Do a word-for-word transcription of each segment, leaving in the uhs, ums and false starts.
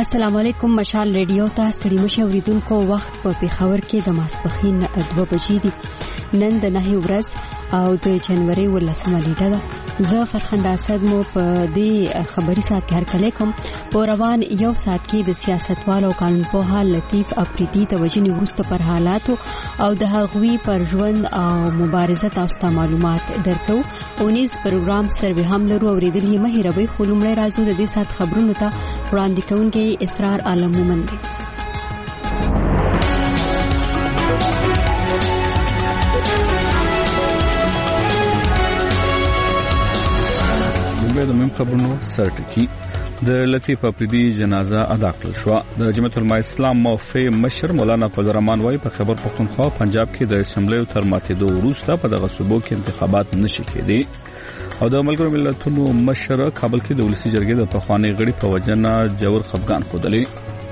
السلام علیکم. مشال ریډیو ته ستړي مشه اوریدونکو. وخت په پیښور کې د ماسپښین دوه بجې دي. نن د نهي ورځ او د جنوري ولسمه نیټه ده. زه فرخنده اسد مو په دې خبري سات کې هرکلی کوم. په روان یو سات کې د سیاستوالو او قانونپوه لطیف افریدي د وژنې وروسته پر حالاتو او د هغوی پر ژوند او مبارزه تاسو معلومات درکو. اونیز پروګرام سروي هم لرو. اوریدل یې مه هېروئ. خو لومړی راځو د دې سات خبرونو ته. وړاندې کوونکی اسرار عالم مومن دی. د مهم خبرونو سرټکی د لطیف افریدي جنازه ادا کړل شو. د جمعیت العلماء اسلام موفي مشر مولانا فضل الرحمن وايي په خیبر پختونخوا پنجاب کې د اسمبلی تر ماتېدو وروسته په دغه صوبو کې انتخابات نشي کېدي. او د ملګرو ملتونو مشر کابل کې د ولسی جرګې د پخوانی غړي په وجنه جوړ خفګان خوده.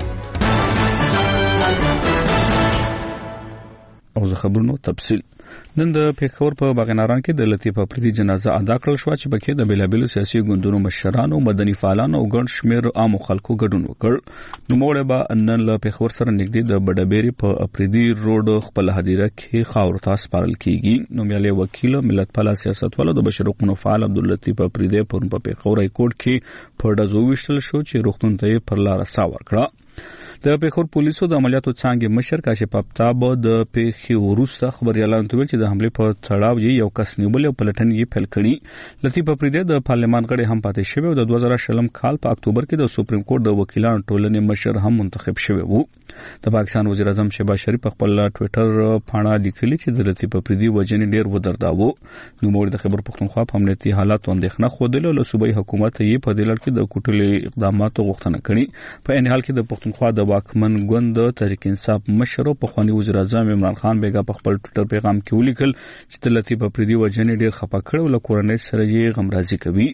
او زه خبرونو تفصیل. نن د پیښور په باغناران کې د لطیف افریدي جنازه ادا کړل شو چې پکې د بیلابیلو سیاسي ګوندونو مشرانو، مدني فعالانو او ګڼ شمېر عامو خلکو ګډون وکړ. نوموړی به نن له پیښور سره نږدې د بډبېري په افریدي روډ خپل هدیره کې خاورو ته سپارل کیږي. نومیالي وکیل ملت پاله سیاستوال د بشر حقوقو فعال عبداللطیف افریدي پرون په پیښور های کورټ کې په ډزو وشتل شو چې روغتون ته پر لار سا ورکړه. د پیښور پولیسو د عملیاتو څانګې مشر کاشف آفتاب د پیښې وروسته خبريالانو ته ویل چې د حمله په تړاو یې یو کس نیول او پلټنې یې پیل کړې. لطیف افریدي د پارلمان غړی هم پاتې شوی او د دوه زره شلم کال په اکتوبر کې د سپریم کورټ د وکیلانو ټولنې مشر هم منتخب شوی وو. د پاکستان وزیر اعظم شهباز شریف په خپل ټوئیټر باندې لیکلي چې د لطیف افریدي وژنې ډیر ودرداوه. نوموړي د خیبر پختونخوا په امنیتي حالات اندېښنه خوده له صوبایي حکومت یې په دې لړ کې د کوټلې اقداماتو غوښتنه کړې. په ان حال کې د پختونخوا د واکمن ګوند د تحریک انصاف مشر او پخوانی وزیر اعظم عمران خان بیګا په خپل ټوئیټر پیغام کې ولیکل چې د لطیف افریدي وژنې ډیر خپه کړ او له کورنۍ سره یې غمرازي کوي.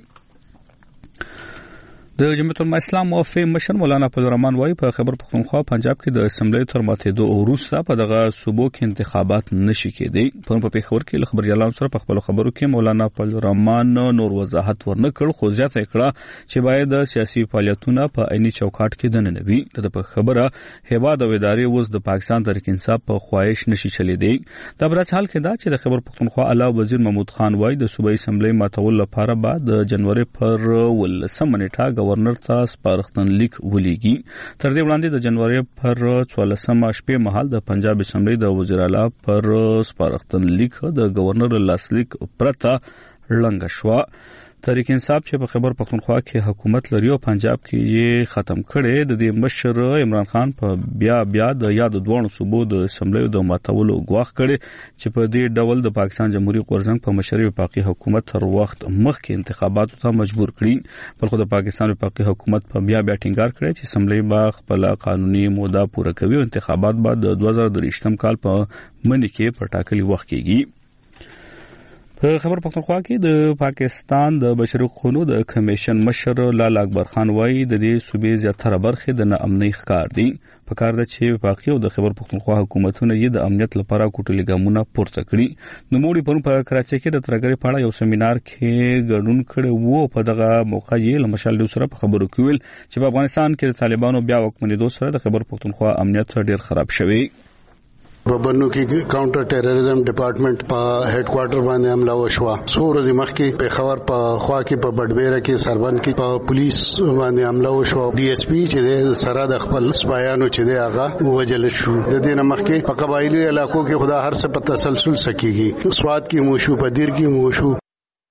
د جمعیت العلماء اسلام موفي مشر مولانا فضل الرحمن وايي په خیبر پختونخوا پنجاب کې د اسمبلی تر ماتېدو وروسته په دغه صوبو کې انتخابات نشي کېدی. په پیښور کې خبريالانو سره په خپل خبرو کې مولانا فضل الرحمن نور وضاحت ورنکړ، خو زیاته کړه چې باید د سیاسي فعالیتونو په عیني چوکاټ کې دننه وي. د خبره هیواد او ادارې اوس د پاکستان تحریک انصاف په خواهش نشي چلیدي. د برات حال کې دا چې د خیبر پختونخوا علاوه وزیر محمود خان وايي د صوبایي اسمبلی ماتول لپاره بعد د جنوري پر ولسمه نیټه گورنر ته سپارښتن لیک ولېږي. تر دې وړاندې د جنوري پر څوارلسمه شپې مهال د پنجاب اسمبلی د وزیر اعلی پر سپارښتن لیک د گورنر لاسلیک پرته لنګ شو. تحریک انصاف چې په خیبر پختونخوا کې حکومت لري او پنجاب کې یې ختم کړي، د دې مشر عمران خان په بیا بیا د یاد دوه صوبو د اسمبلی د ماتولو غواخ کړي چې په دې ډول د پاکستان جمهوریت غورځنګ په مشرۍ وفاقي حکومت تر وخت مخکې انتخاباتو ته مجبور کړي. بلخو د پاکستان وفاقي حکومت په بیا بیا ټینګار کړی چې اسمبلی به خپل قانوني موده پوره کوي او انتخابات به د دوه زره درویشتم کال په منځ کې په ټاکلي وخت کېږي. په خبر پختونخوا کې د پاکستان د بشري حقوقو د کمیشن مشر لالا اکبر خان وايي د دې صوبې زیاتره برخې د ناامنۍ ښکار دي. په کار ده چې وفاقي او د خبر پختونخوا حکومتونه یې د امنیت لپاره کوټلي ګامونه پورته کړي. نوموړي پرون په کراچۍ کې د ترګري په اړه یو سیمینار کې ګډون کړی وو. په دغه موقع یې له مشال سره په خبرو کې ویل چې په افغانستان کې د طالبانو بیا واکمنېدو سره د خبر پختونخوا امنیت ډیر خراب شوی. په بنو کې کاونټر ټیرریزم ډپارټمنټ په هډ کوارټر باندې حمله وشوه. څو ورځې مخکې په خبر په خوا کې په بډبېره کې سربن کې په پولیس باندې حمله وشوه. ډي اس پی چې د سره د خپل سپایانو چې دی هغه وجل شو. د دې نه مخکې په قبایلی علاقو کې خدا هر څه په تسلسل سکیږي. سواد کې مو شو، په دیر کې مو شو.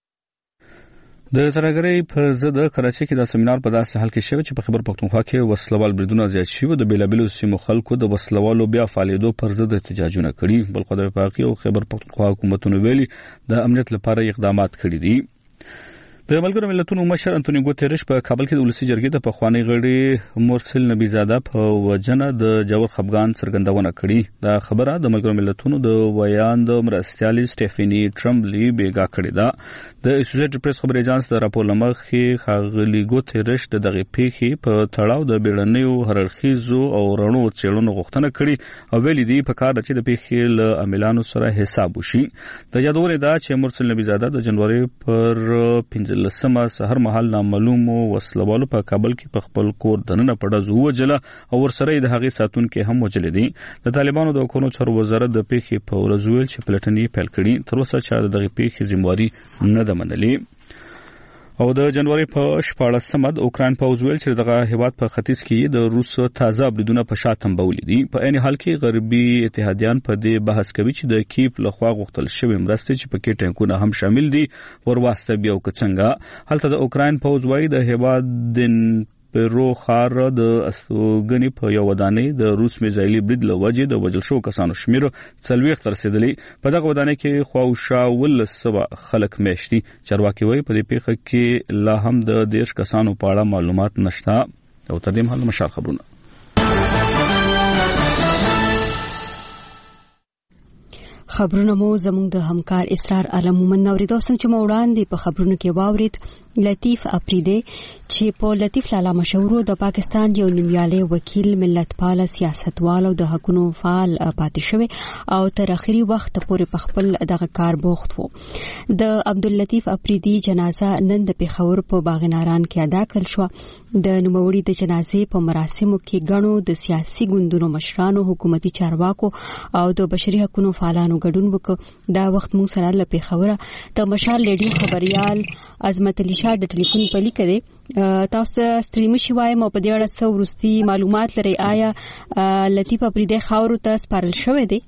د ترګري په ضد کراچۍ کې د سیمینار په داسې حال کې شوی چې په خبر پختونخوا کې وسلوال بریدونه زیات شوي. د بیلابیلو سیمو خلکو د وسلوالو بیا فعالیتونو پر ضد احتجاجونه کړي. بلخو د وفاقي او خبر پختونخوا حکومتونو ویلي د امنیت لپاره اقدامات کړي دي. د ملګرو ملتونو مشر انټونیو ګوتریش په کابل کې د ولسی جرګې د پخوانی غړي مرسل نبی زاده په وجنه د جوړ خفګان څرګندونه کړې. دا خبره د ملګرو ملتونو د ویاند مرستیالي سټيفني ټرمبلی بیګا کړې ده. د اسوسییټډ پریس خبري اژانس د راپور لمخې خاغلی ګوتریش د دغه پیښې په تړاو د بیړنیو هررخیزو او رڼو څېړنو غوښتنه کړې او ویلي دی په کار چې د پیښې له عاملانو سره حساب وشي. د یادونه ده چې مرسل نبی زاده د جنوري پر پنځه د لسمه سحر مهال نامعلومو وسلوالو په کابل کې په خپل کور دننه پړه وجله او ورسره د هغې ساتونکو هم وجل دي. د طالبانو د حکومت چارو وزارت د پیښې په ورځ ویل چې پلټنې پیل کړي، تر اوسه چې د دغه پیښې ذمہواري نه ده منلې. او د جنوري په شپاړلسمه د اوکران پوځ ویل چې دغه هیواد په ختیځ کې د روس تازه بریدونه په شا تنبولې دي. په عین حال کې غربي اتحادیان په دې بحث کوي چې د کیف لخوا غوښتل شوی مرستې چې پکې ټانکونه هم شامل دي ورواستوي بیا او څنګه. هلته د اوکران پوځ وایي د هیواد د پرو خار د استوګنی په یو ودانۍ د روس میزایلی برید لوجه د وجل شو کسانو شمیر څلويخ تر رسیدلی. په دغه ودانۍ کې خواوشا ولسوه خلک میشتي. چارواکي وایي په دې پیښه کې لا هم د دیش کسانو په اړه معلومات نشته. او تر دې مهال مشال خبرونه خبرونه مو زموږ د همکار اسرار عالم مومن اوریدو څنګه چې مو وړاندې په خبرونو کې واورید لطیف اپریدی چې په لطیف لالا مشهور د پاکستان یو نومیالی وکیل ملت پال سیاستوال او د حقوقو فعال پاتې شوی او تر اخري وخت پورې په خپل دغه کار بوخت وو. د عبداللطیف اپریدی جنازه نن د پیښور په باغناران کې ادا کړل شو. د نوموړي د جنازې په مراسمو کې غنو د سیاسي ګوندونو مشرانو، حکومتي چارواکو او د بشري حقوقو فعالانو ګډون وکړ. دا وخت موږ سره له پیښور د مشال ریډیو خبريال عظمت علي شاه د ټلیفون په لیک دی. تاسو ستریم شي وایم او په دې اړه څو ورستي معلومات لري؟ آیا لطیف اپریدی خاور ته سپارل شوی دی؟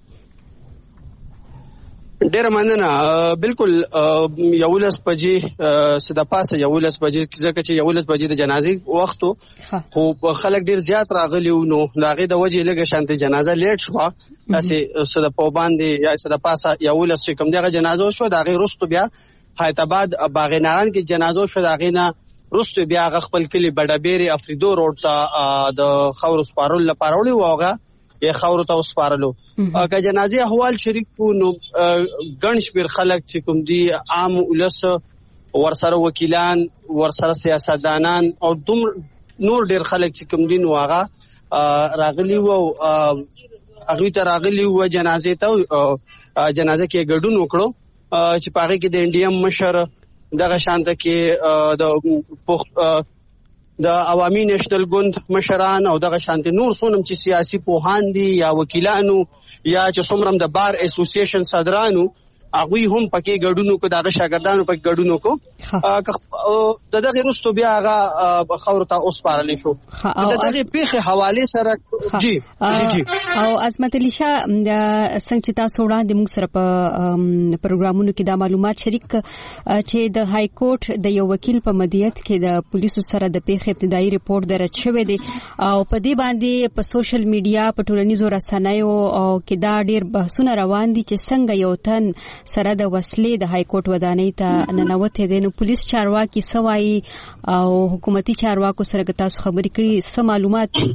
ډیر مننه. بالکل یولس بجې سده پاسه یولس بجې ځکه چې یولس بجې د جنازې وخت خو خلک ډیر زیات راغلي نو داغه د وجې لګه شانته جنازه لیټ شو. تاسو سده په باندې یا سده پاسه یولس چې کوم دغه جنازه شو داغه رستو بیا حیدرآباد باغناران کې جنازه شو. داغه نه رستو بیا خپل کلی بډابيري افریدو روډ ته د خاور سپارل لپاره وړي واغه یا خاور ته وسپارلو. که جنازي احوال شریک کو نو ګڼ شمیر خلک چې کوم دي عام ولس ورسره وکیلان ورسره سیاستدانان او دوم نور ډیر خلک چې کوم دي نو هغه راغلي وو هغه ته راغلي وو جنازې ته جنازه کې ګډون وکړو چې پاره کې د انډیم مشر دغه شانته کې د د عوامي نېشنل ګوند مشران او دغه شانتي نور سونم چې سیاسي پوهان دي یا وکیلانو یا چې څومره د بار اسوسییشن صدرانو هغه هم پکې ګډونو کو دغه شاګردانو پکې ګډونو کو د دغه رستو بیا هغه خاور ته اوس پارلې شو. د دغه پیښه حواله سره جی جی او عظمت علي شاه څنګه چې تاسو وړاندې موږ سره په پروګرامونو کې دا معلومات شریک چې د های کورټ د یو وکیل په مدیریت کې د پولیسو سره د پیښې ابتدایي ریپورت درج شوی دی او په دې باندې په سوشل میډیا په ټولنیزو رسنیو او کې دا ډیر بحثونه روان دي چې څنګه یو تن سره د وسلې د های کورټ ودانۍ ته ننوتې دي. نو پولیس چارواکي سوای او حکومتي چارواکو سره تاسو خبرې کړي څه معلومات دي؟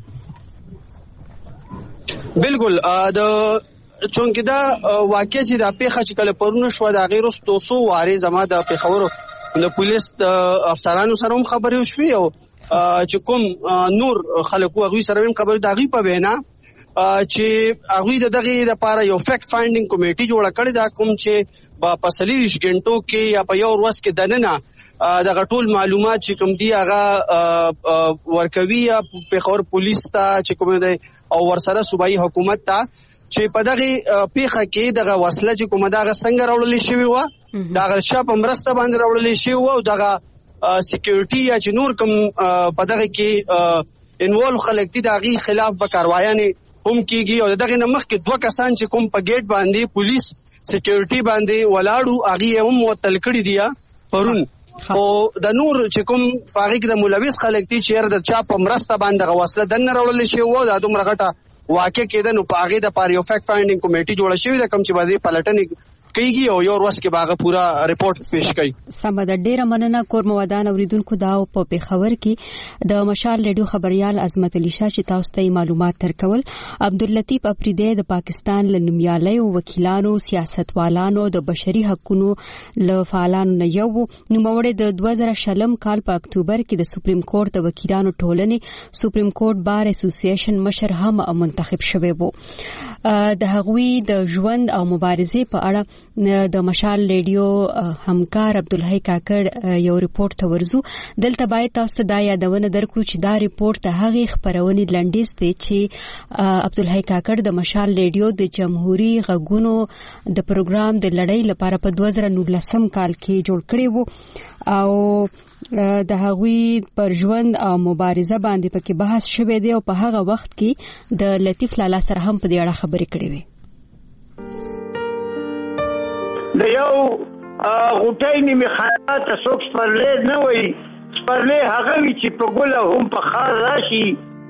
بالکل د چونکه دا واقع چې د پیښه چې کله پرونه شو د غیر دوه سوه واره زما د پیښور د پولیس افسرانو سره هم خبرې وشوي او چې کوم نور خلکو هغه سره هم خبرې داغي په وینا چې هغه د دغه لپاره یو فیکټ فایندینګ کمیټي جوړ کړی دا کوم چې په سلیریش غنټو کې یا په یو ورځ کې دننه د غټول معلومات چې کوم دی هغه ورکوي په خور پولیس ته چې کوم دی او ورسره صوبایي حکومت ته چې په دغه پیښه کې دغه وسله چې کومه دغه څنګه راوړل شوی و دغه شپ مرسته باندې راوړل شوی و او دغه سکیورټي یا چې نور کوم په دغه کې انوالو خلک دي دغه خلاف به کاروایانه هم کیږي او دغه نمخ کې دوه کسان چې کوم په گیټ باندې پولیس سکیورټي باندې ولاړو هغه هم وتل کړی دی پرون او د نور چې کوم پاره کې د ملوث خلک دي چې د چا په مرسته باندې غوسله دنه راوړل شي او د دومره غټه واقع کېده نو پاره د پاره یو فیکټ فایندینګ کمیټي جوړه شوې ده کوم چې باندې پلټنې کیږي او یو ورځ کې باغه پورا ریپورت پیش کړي. سم د ډیره مننه کور موادان اوریدونکو دا په پیښور کې د مشال ریډیو خبريال عظمت علي شاه چې تاسو ته معلومات ترکول. عبداللطیف اپریدی د پاکستان له نومیالي وکیلانو، سیاستوالانو، د بشري حقوقو له فعالانو نه یو نوموړی د دوه زره شلم کال په اکتوبر کې د سپریم کورټ د وکیلانو ټولنې سپریم کورټ بار اسوسییشن مشر هم منتخب شوی وو. د هغوی د ژوند او مبارزې په اړه د مشال ریډیو همکار عبدالحی کاکړ یو ریپورت ته ورزو. دلته باید تاسو دا یادونه درکړو چې دا ریپورت ته هغه خبرونې لنډیز دی چې عبدالحی کاکړ د مشال ریډیو د جمهوریت غږونو د پروګرام د لړۍ لپاره په دوه زره نولسم کال کې جوړ کړی وو او د هغوی پر ژوند او مبارزه باندې پکې بحث شوی دی او په هغه وخت کې د لطیف لالا سره هم په دې اړه خبرې کړې وې. د یو غوټۍ نیمه خیاط څوک سپرلی نه وایي، سپرلی هغه وي چې په ګله هم په خار راشي.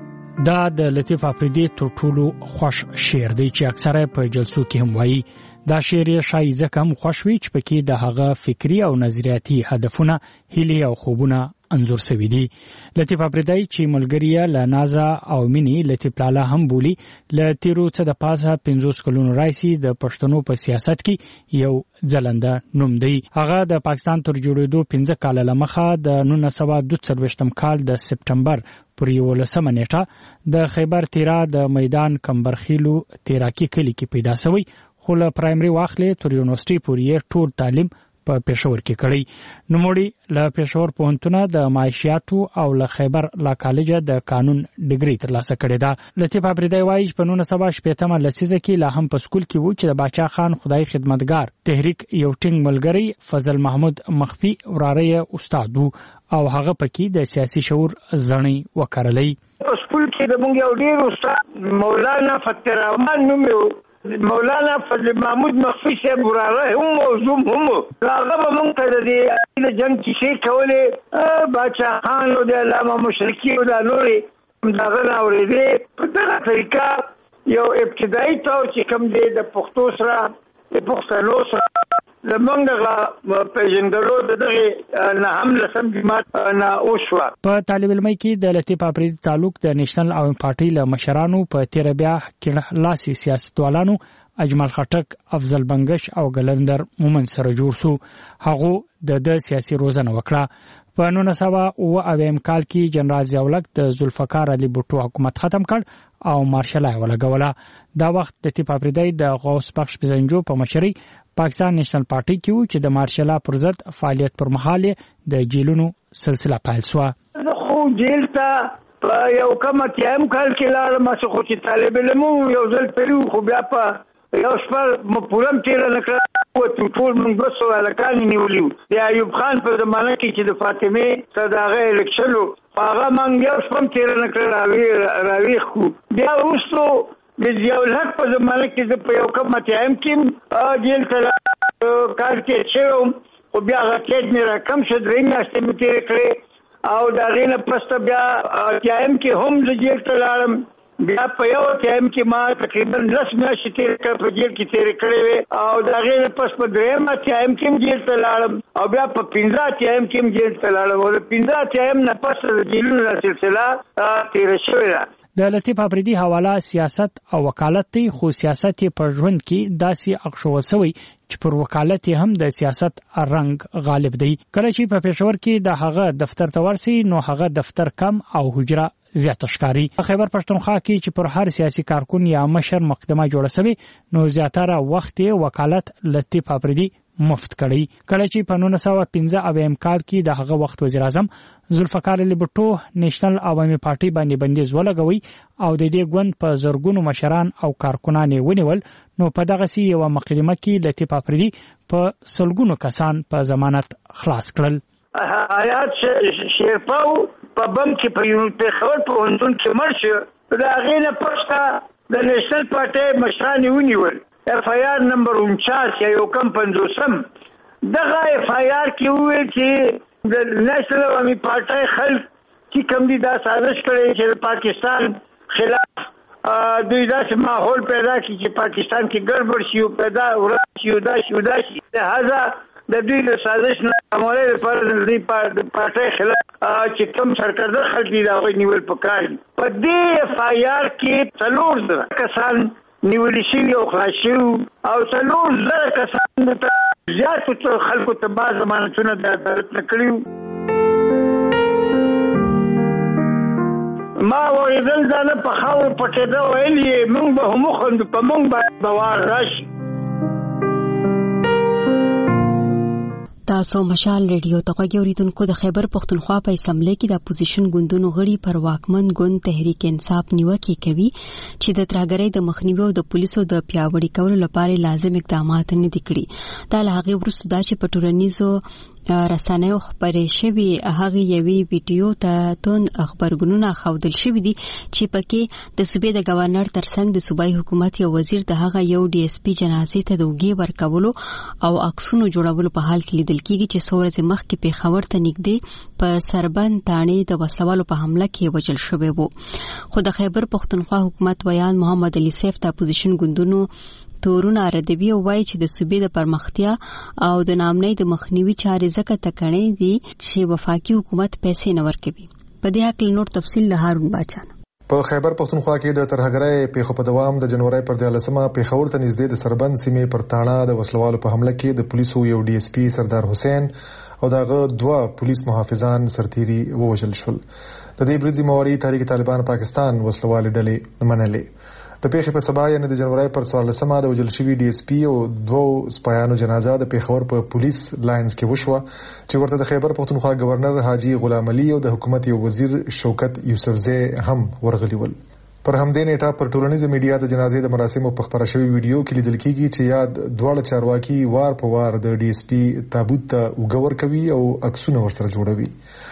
دا د لطیف افریدي تر ټولو خوش شعر دی چې اکثره په جلسو کې هم وایي. دا شعر یې شایي ځکه هم خوښ وي چې پکې د هغه فکری او نظریاتي هدفونه، هیلې او خوبونه انځور شوي دي. لطیف افریدی چې ملګری له نازا او مینې لطیف لالا هم بولي، له تیرو څه د پاسه پنځوس کلونو راځي د پښتنو په سیاست کې یو ځلنده نوم دی. هغه د پاکستان تر جوړېدو پنځه کاله لمخه د نولس سوه دوه څلوېښتم کال د سپټمبر پر یولسمه نیټه د خیبر تیرا د میدان کمبرخیلو تیراکی کلی کې پیدا شوی، خو له پرایمري واخلې تر یونیورسيټي پورې ټول تعلیم په پېښور کې کړی. نوموړي له پېښور پوهنتونه د معاشیاتو او له خیبر لا کالج د قانون ډیګري ترلاسه کړې ده. لطیف افریدی وایي چې په نولس سوه شپېتمه لسیزه کې لا هم په سکول کې و چې د باچا خان خدای خدمتګار تحریک یو ټینګ ملګری فضل محمود مخفي وراره استاد او هغه پکې د سیاسي شعور زړی وکړلې. په سکول کې د مونږ یو ډیر استاد مولانا فتح الرحمن نوم یو مولانا فضل محمود مخفي صاحب وراره هم موضوع هم هغه به مونږ ته د جنګ کیسې کولې، باچا خان او د علامه مشرقي او د نورې دغه نه اورېدې. په دغه طریقه یو ابتدایي طور چې کوم دی د پښتو سره د پښتنو سره زمونږ پیژندلو د دغه نه هم لسم جماعت نه وشوه. په طالب علمۍ کې د لطیف افریدي تعلق د نېشنل عوام پارټي له مشرانو په تیر بیا کې لاسي سیاستوالانو اجمل خټک، افضل بنگش او ګلندر مومن سره جوړ شو. هغه د د سیاسي روزنه وکړه. په نولس سوه اوه اویم کال کې جنرال ضیاءالحق د ذوالفقار علي بوټو حکومت ختم کړ او مارشل ولګوله. دا وخت د لطیف افریدی د غوث بخش پزنجو په مشرۍ پاکستان نېشنل پارټي کې و چې د مارشل پر ضد فعالیت پر مهال د جیلونو سلسله پیل شوه. خو جیل ته په یو کم اتیم کال کې لاړم چې خو چې طالب علم یو ځل پیرو خو بیا په یو شپه پورم تیر نه کړ او ټول موږ وسو الکان نیولیو. د ایوب خان په زمانه کې چې د فاطمه صداغه الیکشنو هغه موږ یو شپه تیر نه کړ راوي راوي خو بیا وروسته د ضیاءالحق په زمانه کې په یو کم اتیم کې جیل ته کار کې شوم خو بیا غټ نه راکم شو درې میاشتې مې تیر کړې او دا غینه پسته بیا اتیم کې هم د جیل ته لاړم. بیا په یو ټایم کې ما تقریبا لس میاشتې تیر کړ په جیل کې تیر کړې او دا غیر پس په دریم ټایم کې جیل ته لاړم او بیا په پنځه ټایم کې جیل ته لاړم او پنځه ټایم نه پس د جیلونو سلسله تیر شوې. د لطیف افریدي حواله سیاست او وکالت دی، خو سیاست په ژوند کې داسې اخښول شوی چې پر وکالت هم د سیاست رنګ غالب دی. کله چې په پېښور کې د هغه دفتر ته ورسي نو هغه دفتر کم او حجره زیات ښکاری. په خیبر پښتونخوا کې چې پر هر سیاسي کارکون یا مشر مقدمه جوړه شوی نو زیاتره وخت وکالت لطیف افریدي مفت کړی. کله چې په نولس سوه پنځه اویم کال کې د هغه وخت وزیر اعظم ذوالفقار علي بوټو نېشنل عوامي پارټي باندې بندیز ولګوي او د دې ګوند په زرګونو مشران او کارکونان ونیول نو په دغه سی یو مقدمه کې لطیف افریدي په سلګونو کسان په ضمانت خلاص کړل. آیات شیرپاو په بم کې په یو پېښور په هندون کې مرشه دا غینه پښتا د نېشنل پارټي مشران ونیول. اف آی آر نمبر انچاس یا یو کم پنځوسم دغه اف آی آر کې وویل چې د نېشنل عوامي پارټي خلک چې کوم دي دا سازش کړی چې د پاکستان خلاف دوی داسې ماحول پیدا کړي چې پاکستان کې ګډوډ شي او پیدا ورته شي دا شي دا شي لہذا د دوی د سازش نه عملي لپاره د دوی پارټي خلاف چې کوم سرکردار خلک دي دا نیول پکار. په دې اف آی آر کې څلور زره کسان نیول شي او خلاص شي او څلور زره کسان ته زیاتو خلکو ته بعض ضمانتونه د عدالت نه کړیو. ما وریدل دا نه په خاور پټېده ویلې موږ به هم خوند په موږ باندې بوار راشي. تاسو مشال ریډیو ته غوړیدونکو د خیبر پختونخوا په اسمبلی کې د اپوزیشن ګوندونو غړي پر واکمن ګوند تحریک انصاف نیوکه کوي چې د ترهګرۍ د مخنیوي او د پولیسو د پیاوړي کولو لپاره لازم اقدامات نه دي کړي. دا له هغه وروسته دا چې په ټولنیزو رسنیو خبرې شوي هغه یوې ویډیو ته تون خبرګونونه خودل شوي دي چې پکې د صوبې د گورنر ترڅنګ د صوبایي حکومت یو وزیر د هغه یو ډي اس پی جنازې ته د وګي ورکولو او عکسونو جوړولو په حال کې لیدل کیږي چې څو ورځې مخکې په خبر ته نږدې په سربند تانې د وسلوالو په حمله کې وژل شوی وو. خو د خیبر پختونخوا حکومت ویان محمد علي سیف د اپوزیشن ګوندونو تورونه ردوي او وایي چې د صوبې د پرمختیا او د نامنۍ د مخنیوي چارې ځکه تکړې دي چې وفاقي حکومت پیسې نه ورکوي. په دې اړه نور تفصیل له هارون باچان. په خیبر پختونخوا کې د ترهګرۍ پیښو په دوام د جنوري پر دیارلسمه پیښور ته نږدې د سربند سیمې پر تاڼه د وسلوالو په حمله کې د پولیسو یو ډي اس پی سردار حسین او دغه دوه پولیس محافظان سرتيري ووژل شول. د دې بریدي موري تحریک طالبان پاکستان وسلوال ډلې منلې. د پیښې په سبا یعنی د جنوري پر څوارلسمه د وژل شوي ډي اس پی او دوه سپایانو جنازه د پیښور په پولیس لاینز کې وشوه چې ورته د خیبر پختونخوا گورنر حاجی غلام علي او د حکومت یو وزیر شوکت یوسفزی هم ورغلي ول. پر همدې نیټه پر ټولنیزو میډیا د جنازې د مراسمو په خبره شوی ویډیو کې لیدل کیږي چې یاد دواړه چارواکي وار په وار د ډي اس پی تابوت ته وګور کوي او عکسونه ورسره جوړوي.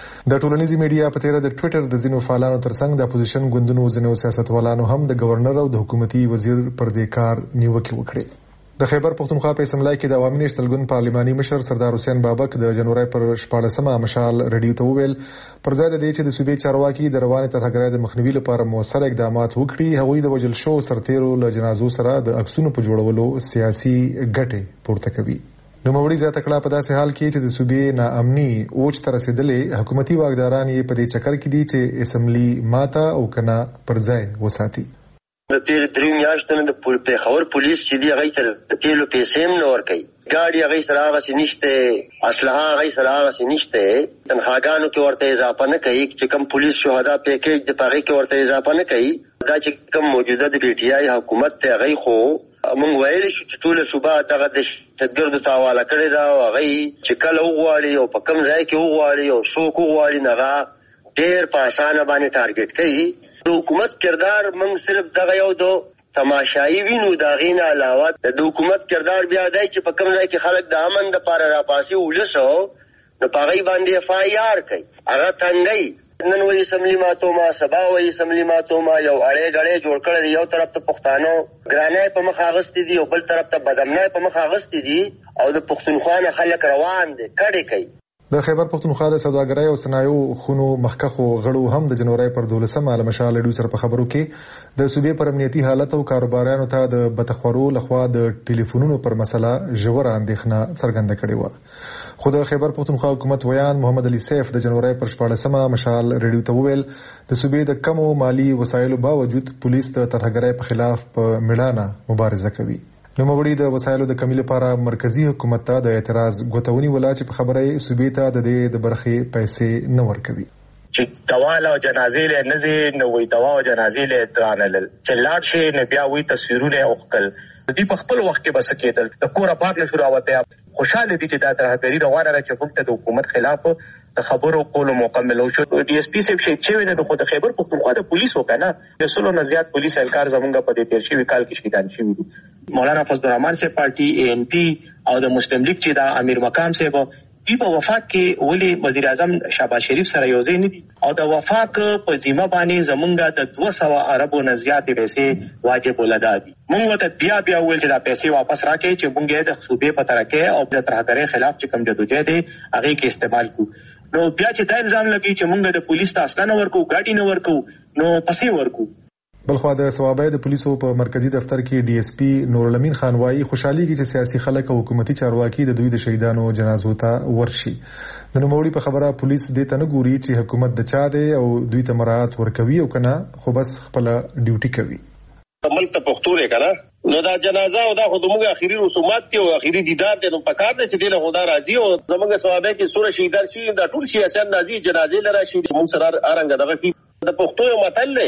د ټولنیزي میډیا په تیر د ټوئیټر د ځینو فعالانو ترڅنګ د اپوزیشن ګوندونو ځینو سیاستوالانو هم د گورنر او د حکومتي وزیر پر دې کار نیوکه وکړه. د خیبر پختونخوا په اسمبلی کې د عوامي نشتل ګوند پارلماني مشر سردار حسین بابک د جنوري پر شپږمه مشال ریډیو ته وویل پر ځای د دې چې د صوبې چارواکي د رواني ترهګرۍ د مخنیوي لپاره موثر اقدامات وکړي هغوی د وژل شو سرتیرو له جنازو سره د عکسونو په جوړولو سیاسي ګټې پورته کوي. نو موري زیاته کړه په داسې حال کې چې د صوبې ناامني اوج ته رسیدلې حکومتي واکداران یې په دې چکر کې دي چې اسمبلی ماته او کنا پر ځای وساتي. د تیر درې میاشتو نه د پیښور پولیس چې دی هغه تر د تیلو پیسې هم نه ورکوي. ګاډي هغه سره هغه نشته، اسلحه هغه سره هغه نشته، تنخواګانو کې ورته اضافه نه کوي چې کوم پولیس شهدا پیکیج د پاره کې ورته اضافه نه کوي. دا چې کوم موجوده د پی ټی آی حکومت ته هغه خو مونږ ویل چې ټول صوبه دغه د تدګردو تاواله کړی دا هغه چې کله وغواړي او په کوم ځای کې وغواړي او څوک وغواړي نه ډېر په اسانه باندې ټارګټ کوي. د حکومت کردار مونږ صرف دغه یو دو تماشایي وینو، دا غینه علاوه د حکومت کردار بیا دی چې په کوم ځای کې خلک د امن لپاره راپاسي ولسو نو په هغې باندې اف آی آر کوي، هغه تنګي. نن وایي اسمبلی ماتوما، سبا وایي اسمبلی ماتوما، یو اړې غړې جوړ کړی دی. یو طرف ته پښتانو ګرانۍ په مخ اغستې دي او بل طرف ته بدامنۍ په مخ اغستې دي او د پښتونخوا نه خلک روان دي کډې کوي. د خیبر پختونخوا د سوداګرۍ او صنایعو خونو مخکخو غړو هم د جنوري پر دولسمه له مشال ډیو سره په خبرو کې د صوبې پر امنیتي حالت او کاروبارانو ته د بتخورو لخوا د ټلیفونونو پر مسله ژوره اندېښنه څرګنده کړې و. خو د خیبر پختونخوا حکومت ویان محمد علي سیف د جنوري پر شپږمه مشال ریډیو ته وویل د صوبې د کمو مالی وسایلو باوجود پولیس د ترهګرۍ په خلاف په میړانه مبارزه کوي. نو موري د وسایلو د کمی لپاره مرکزی حکومت ته د اعتراض غوتونی ولا چې په خبره صوبې ته د دې د برخې پیسې نه ورکوي. چې دواله او جنازې له نزي نو وي دوا او جنازې له درانل چې لاړ شي نه بیا وي تصویرونه او خپل د په خپل وخت کې بس کېدل د کور اپارټ له شروع وته خوشاله دي چې دا ترهګری روانه را چې کوم ته د حکومت خلاف د خبرو کولو مکمل شو. ډي اس پی سیب شي چې د خود خیبر پختونخوا د پولیسو کنه د سلو نزيات پولیس اهلکار زمونږ په دې تیر شي وکال کې شهیدان شوي دي. مولانا فضل الرحمن سے پارٹی اے این پی او د مسلم لیگ چې دا امیر مقام سے به دی په وفاق کې ولی وزیر اعظم شهباز شریف سره یو ځای نه دي او د وفاق په ذمہ باندې زمونږ د دوه سوه اربو نه زیاتې پیسې واجب الادا دي. موږ ته بیا بیا ویل چې دا پیسې واپس راکړي چې موږ د صوبې په ترکه او د ترهګرۍ خلاف چې کوم جدوجہد دی هغه کې استعمال کو. نو بیا چې دا الزام لګي چې موږ د پولیس ته اسناد ورکو ګاډي نه ورکو نو پسې ورکو. بلخوا د ثوابای د پولیسو په مرکزی دفتر کې ډي اس پی نور الامین خان وايي خوشحالي کې چې سیاسي خلک او حکومتي چارواکي د دوی د شهیدانو جنازو ته ورشي. د نوموړي په خبره پولیس دې ته نه ګوري چې حکومت د چا دی او دوی ته مراعات ورکوي او کنه خو بس خپل ډیوټي کوي. ملک ته پښتو لري کنه نو دا جنازه او دا خو دموږ اخیری رسومات دي او اخیری دیدار دي نو پکار دي چې دله خدا راضي او زموږ ثوابای کې سوره شهیدان شي دا ټول سیاسيان نازي جنازې لرا شي موږ سره ارنګ دغه کې د پښتو یو متل دی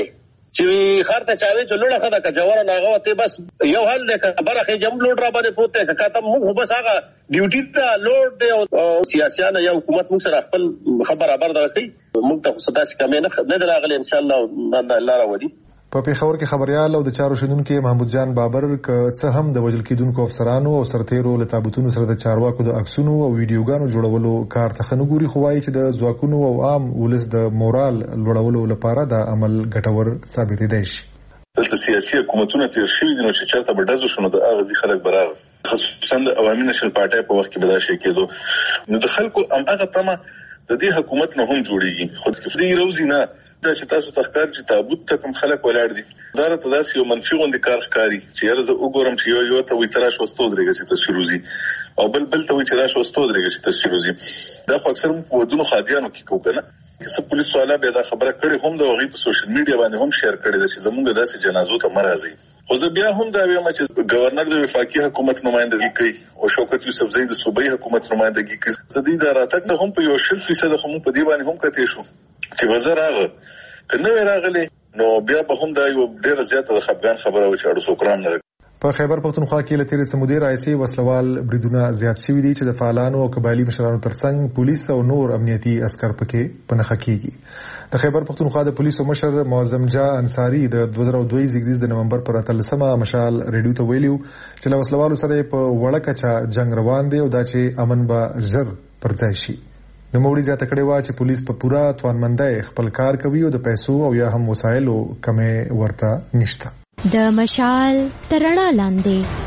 چې خارته چاوي چې لوړه خده کا جوړه ناغه ته بس یو حل ده خبره کې جم لوډ را باندې پروت ده کته موږ بس هغه ډیوټي ته لوډ دی او سیاسيانه یا حکومت موږ سره خپل خبره برده کوي موږ ته صدا څخه کمې نه نه راغلي ان شاء الله الله راوړي. په پیښور کې خبريال او د چارو شندونکو محمود جان بابر ک څه هم د وجل کیدونکو افسرانو او سرتیرو له تابوتونو سره د چارواکو د عکسونو او ویډیوګانو جوړولو کار ته خنګوري خوایي چې د ځواکونو او عام ولس د مورال لوړولو لپاره د عمل ګټور ثابت دي شي. دلته سیاسي حکومتونه تیر شوي دي نو چې چرته بډازو شنو د اغازي خلک براغ خصوصا د عوامي نشل پارټي په وخت کې بدا شي کېدو نو د خلکو ام هغه تمه د دې حکومت نه هم جوړیږي خود کې فری روزي نه دا چې تاسو تخکار چې تابوت ته کوم خلک ولاړ دي دا راته داسې یو منفي غوندې کار ښکاري چې یاره زه وګورم چې یو یو ته وایي ته راشه وستو درېږه چې تصویر وځي او بل بل ته وایي چې راشه وستو درېږه چې تصویر وځي دا خو اکثر موږ په ودونو خادیانو کې کوو که نه که څه پولیس والا بیا دا خبره کړې هم د هغوی په سوشل میډیا باندې هم شیر کړې ده چې زموږ داسې جنازو ته مه راځئ خو زه بیا هم دا وایم چې گورنر د وفاقي حکومت نمائندګي کوي او شوکت یوسفزۍ د صوبایي حکومت نمائندګي کوي د دې د راتګ نه هم په یو شل فیصد خو موږ په دې باندې هم کتې شو چې وزه راغه که نه راغلی نو بیا به هم دا یو ډېره زیاته د خفګان خبره وه چې اړو سوکران نه په خیبر پختونخوا کې له تېرې څه مودې راهیسې وسلوال بریدونه زیات شوي دي چې د فعالانو او قبایلي مشرانو ترڅنګ پولیس او نور امنیتي عسکر پکې په نښه کېږي. د خیبر پختونخوا د پولیسو مشر معظم جا انصاري د دوه زره دوه زیږدیز د نومبر پر اتلسمه مشال ریډیو ته ویلي چې له وسلوالو سره په وړه کچه جنګ روان دی او دا چې امن به ژر پر ځای شي. نوموړي زیاته کړې وه چې پولیس په پوره توانمندۍ خپل کار کوي او د پیسو او یا هم وسایلو کمې ورته نشته. د مشال تر رڼا لاندې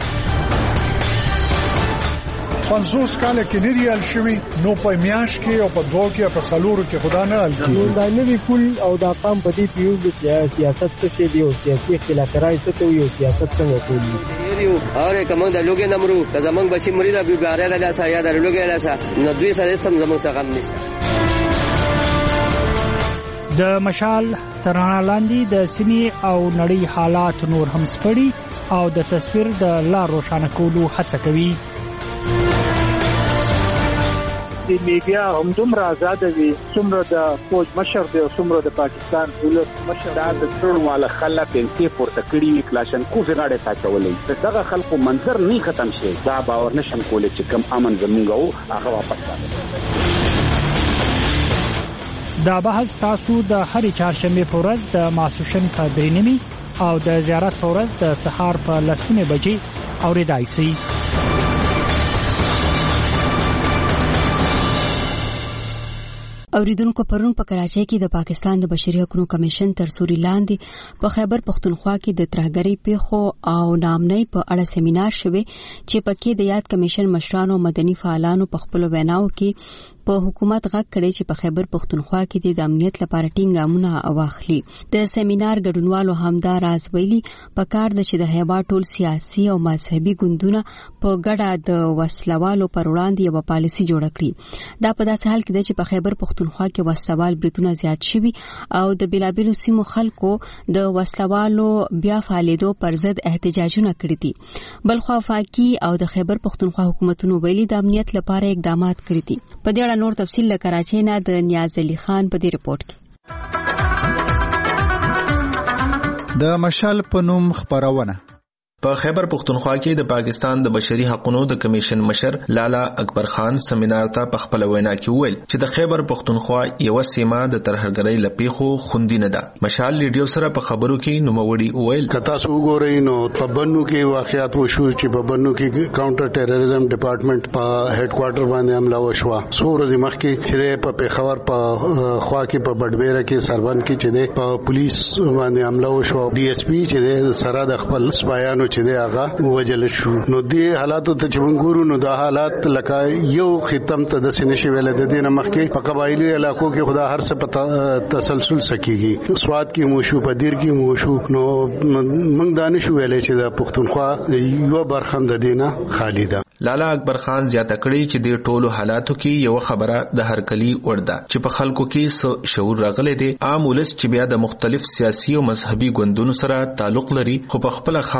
پنځوس کاله کې نه دی حل شوي نو په میاشت کې او په دوه کې او په څلورو کې خدا نه حل کېږي. دا نوي پول او دا قام په دې پیوږي چې سیاست څه شی دی او سیاسي اختلافات څه ته وي او سیاست څنګه کوي اور کوم د لوګي نمرو که زمونږ بچي مرید ابي ګاره د لاسه یا د لوګي لاسه نو دوی سره سم زمونږ څخه غم نشته. د مشال تر رڼا لاندې د سیمې او نړۍ حالات نور هم سپړي او د تصویر د لار روښانه کولو هڅه کوي. د میډیا هم دومره آزاد وي څومره د فوج مشر دی او څومره د پاکستان ولس مشر دا د ټول والا خلک پنځه پورته کړي کلاشن کو زغاړه تاچولې دغه خلکو منظر نه ختم شي دا باور نشم کولای چې کم امن زمونږ او هغه واپس راځي. دا بحث تاسو د هرې چهارشنبه په ورځ د ماسوشن په درې نیمې او د زیارت په ورځ د سهار په لسمه بجې اوریدای شئ. اوریدونکو پرون په کراچۍ کې د پاکستان د بشري حقوقو کمیشن تر سوري لاندې په خیبر پختونخوا کې د ترهګرۍ پیښو او نامنۍ په اړه سیمینار شوی چې پکې د یاد کمیشن مشرانو مدني فعالانو په خپل ویناو کې په حکومت غږ کړی چې په خیبر پختونخوا کې د امنیت لپاره ټینګ ګامونه واخلي. د سیمینار ګډونوالو همدا راز ویلي په کار د چې د هیواد ټول سیاسي او مذهبي ګوندونه په ګډه د وسلوالو پر وړاندې یو پالیسي جوړه کړي. دا په داسې حال کې ده چې په خیبر پختونخوا کې وسلوال بریدونه زیات شوي او د بیلابیلو سیمو خلکو د وسلوالو بیا فعالیدو پر ضد احتجاجونه کړي دي. بلخوا وفاقي او د خیبر پختونخوا حکومتونو ویلي د امنیت لپاره اقدامات کړي دي. په دې اړه نور تفصیل له کراچۍ نه د نیاز علي خان په دې رپورت کې. د مشال په نوم خبرونه په خیبر پختونخوا کې د پاکستان د بشري حقوقو د کمیشن مشر لالا اکبر خان سیمینار ته په خپل وینا کې وویل چې د خیبر پختونخوا یو سیمه د ترهګرۍ لپیخو خوندي نه ده. مشال ریډیو سره په خبرو کې نوموړي وویل کتا سو ګورئ نو په بنو کې واقعیات وشو چې په بنو کې کاونټر ټیرریزم ډپارټمنٹ په هډ کوارټر باندې حمله وشو. څو ورځې مخکې چې په پیښور په خوا کې په بډبیره کې سربن کې چې په پولیس باندې حمله وشو. ډي اس پی چې سره د خپل سپایانو چې دی هغه وجل شو. نو دې حالاتو ته چې موږ ګورو نو دا حالات لکه یو ختم ته د سینې ویل د دې نه مخکې په قبایلی علاقو کې خدا هر څه په تسلسل سکیږي. سواد کې مو شو په دیر کې مو شو نو موږ دانش ویلې چې د پښتونخوا یو برخه د دینه خالی ده. لالا اکبر خان زیاته کړی چې د ټولو حالاتو کې یو خبره د هرکلی ورده چې په خلکو کې شعور راغلی دی. عام ولس چې بیا د مختلف سیاسي او مذهبي ګوندونو سره تعلق لري خو په خپل خاوره د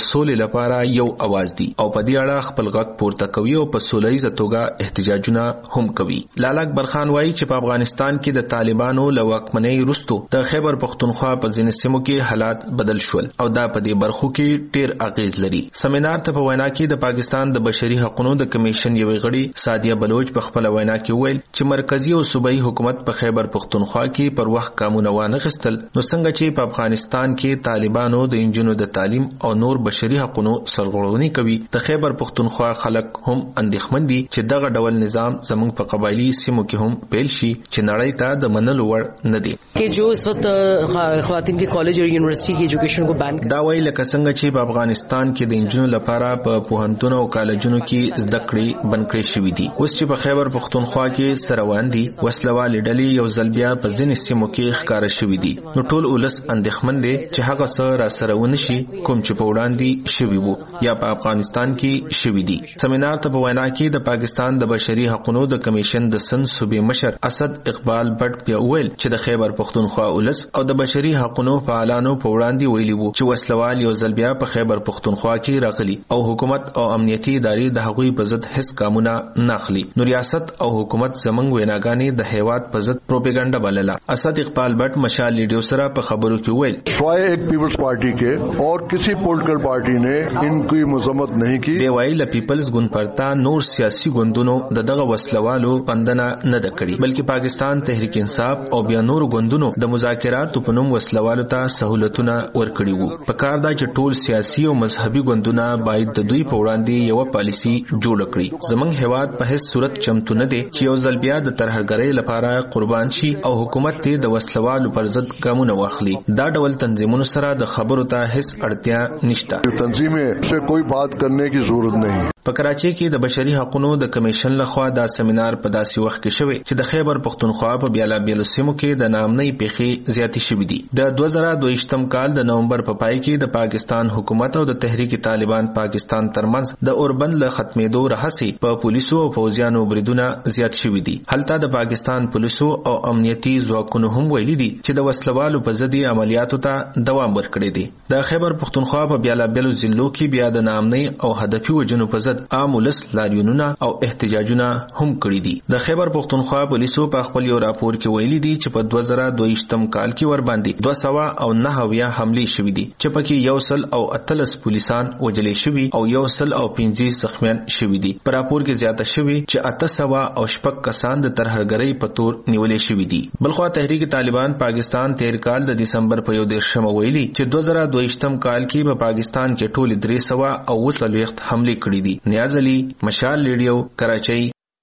سولې لپاره یو आवाज دي او په دې اړه خپل غږ پورته کوي او په سولهییزه توګه احتجاجونه هم کوي. لالا اکبر خان وایي چې په افغانستان کې د طالبانو له واکمنۍ وروسته د خیبر پختونخوا په ځینو سیمو کې حالات بدل شول او دا په دې برخو کې ډېر اغیز لري. سیمینار ته په وینا کې د پاکستان د بشري حقوقو د کمیشن یو غړي سادیه بلوچ په خپل وینا کې ویل چې مرکزی او صوبایي حکومت په خیبر پختونخوا کې پر وخت قانون وانه غستل نو څنګه چې په افغانستان کې طالبانو د انجونو د تعلیم او نور بشري حقوقو سرغړونې کوي. د خیبر پختونخوا خلک هم اندېښمن دي چې دغه ډول نظام زموږ په قبایلی سیمو کې هم پیل شي چې نړۍ ته د منلو وړ نه دي. کې جو اس وخت خواتین کې کالج او یونیورسيټي کې ایجوکیشن کو بان دا وایي لکه څنګه چې په افغانستان کې د انجونو لپاره په پوهنتون او کالجونو کې زده کړې بند کړې شوې دي. اوس چې په خیبر پختونخوا کې سروان دي وسلوال ډلې یو ځل بیا په ځینې سیمو کې ښکار شوې دي نو ټول ولس اندېښمن دي چې هغه څه را سره ونشي کوم چې په وړاندې شوي وو یا په افغانستان کې شوي دي. سیمینار ته په وینا کې د پاکستان د بشري حقوقو د کمیشن د سن صوبې مشر اسد اقبال بټ بیا ویل چې د خیبر پختونخوا ولس او د بشري حقوقو فعالانو په وړاندې ویلي وو چې وسلوال یو ځل بیا په خیبر پختونخوا کې راغلي او حکومت او امنیتي ادارې د هغوی په ضد هیڅ ګامونه نه اخلي نو ریاست او حکومت زمنګ ویناګانې د هیواد په ضد پروپاګاندا بلله. اسد اقبال بٹ مشال ریڈیو سره په خبرو کې ویل سوائے ایک پیپلز پارٹی کے اور کسی پولیټیکل پارٹی نے ان کی مذمت نہیں کی. دی ویل پیپلز ګوند پرتا نور سیاسي ګوندونو د دغه وسلوالو پندنه نه د کړی بلکې پاکستان تحریک انصاف او بیا نور ګوندونو د مذاکرات په نوم وسلوالو ته سہولتونه ورکړي وو. په کار دا چې ټول سیاسي او مذهبي ګوندونه باید د دوی په وړاندې یو پالیسی جوړ کړي. زمنګ هیواد په هیڅ صورت چمتو نه دی چې یو ځل بیا د ترهګرۍ لپاره قربان شي او حکومت ته د وسلوالو پر ضد ګامونه واخلي. دا ډول تنظیمونو سره د خبرو ته هیڅ اړتیا نشته. تنظیمې سے کوئی بات کرنے کی ضرورت نہیں. په کراچۍ کې د بشري حقوقو د کمیشن لخوا دا سیمینار په داسې وخت کې شوی چې د خیبر پختونخوا په بیلابیلو سیمو کې د نامنۍ پیښې زیاتې شوې دي. د دوه زره دوهشتم کال د نومبر په پای کې د پاکستان حکومت او د تحریک طالبان پاکستان ترمنځ د اوربند له ختمېدو راهیسې په پولیسو او پوځیانو بریدونه زیات شوي دي. هلته د پاکستان پولیسو او امنیتي ځواکونو هم ویلي دي چې د وسلوالو په ضد عملیاتو ته دوام ورکړی دی. د خیبر پختونخوا په بیلابیلو ضلعو کې بیا د نامنۍ او هدفي وجنو په ضد عام ولس لاریونونه او احتجاجونه هم کړی دي. د خیبر پختونخوا پولیسو په خپل یو راپور کې ویلي دي چې په دوه زره دوهشتم کال کې ور باندې دوه سوه او نهه اویا حملې شوې دي چې پکې یو سل او اتلس پولیسان وژلې شوي او یو سل او پنځه زخمیان شوي دي. په راپور کې زیاته شوي چې اته سوه او شپږ کسان د ترهګرۍ په تور نیولې شوي دي. بلخوا تحریک طالبان پاکستان تیر کال د دسمبر په یو دیرشمه ویلي چې دوه زره دوهشتم کال کې په پاکستان کې ټول درې سوه او اووه څلوېښت حملې کړې دي. نیاز علی مشال ریډیو کراچۍ.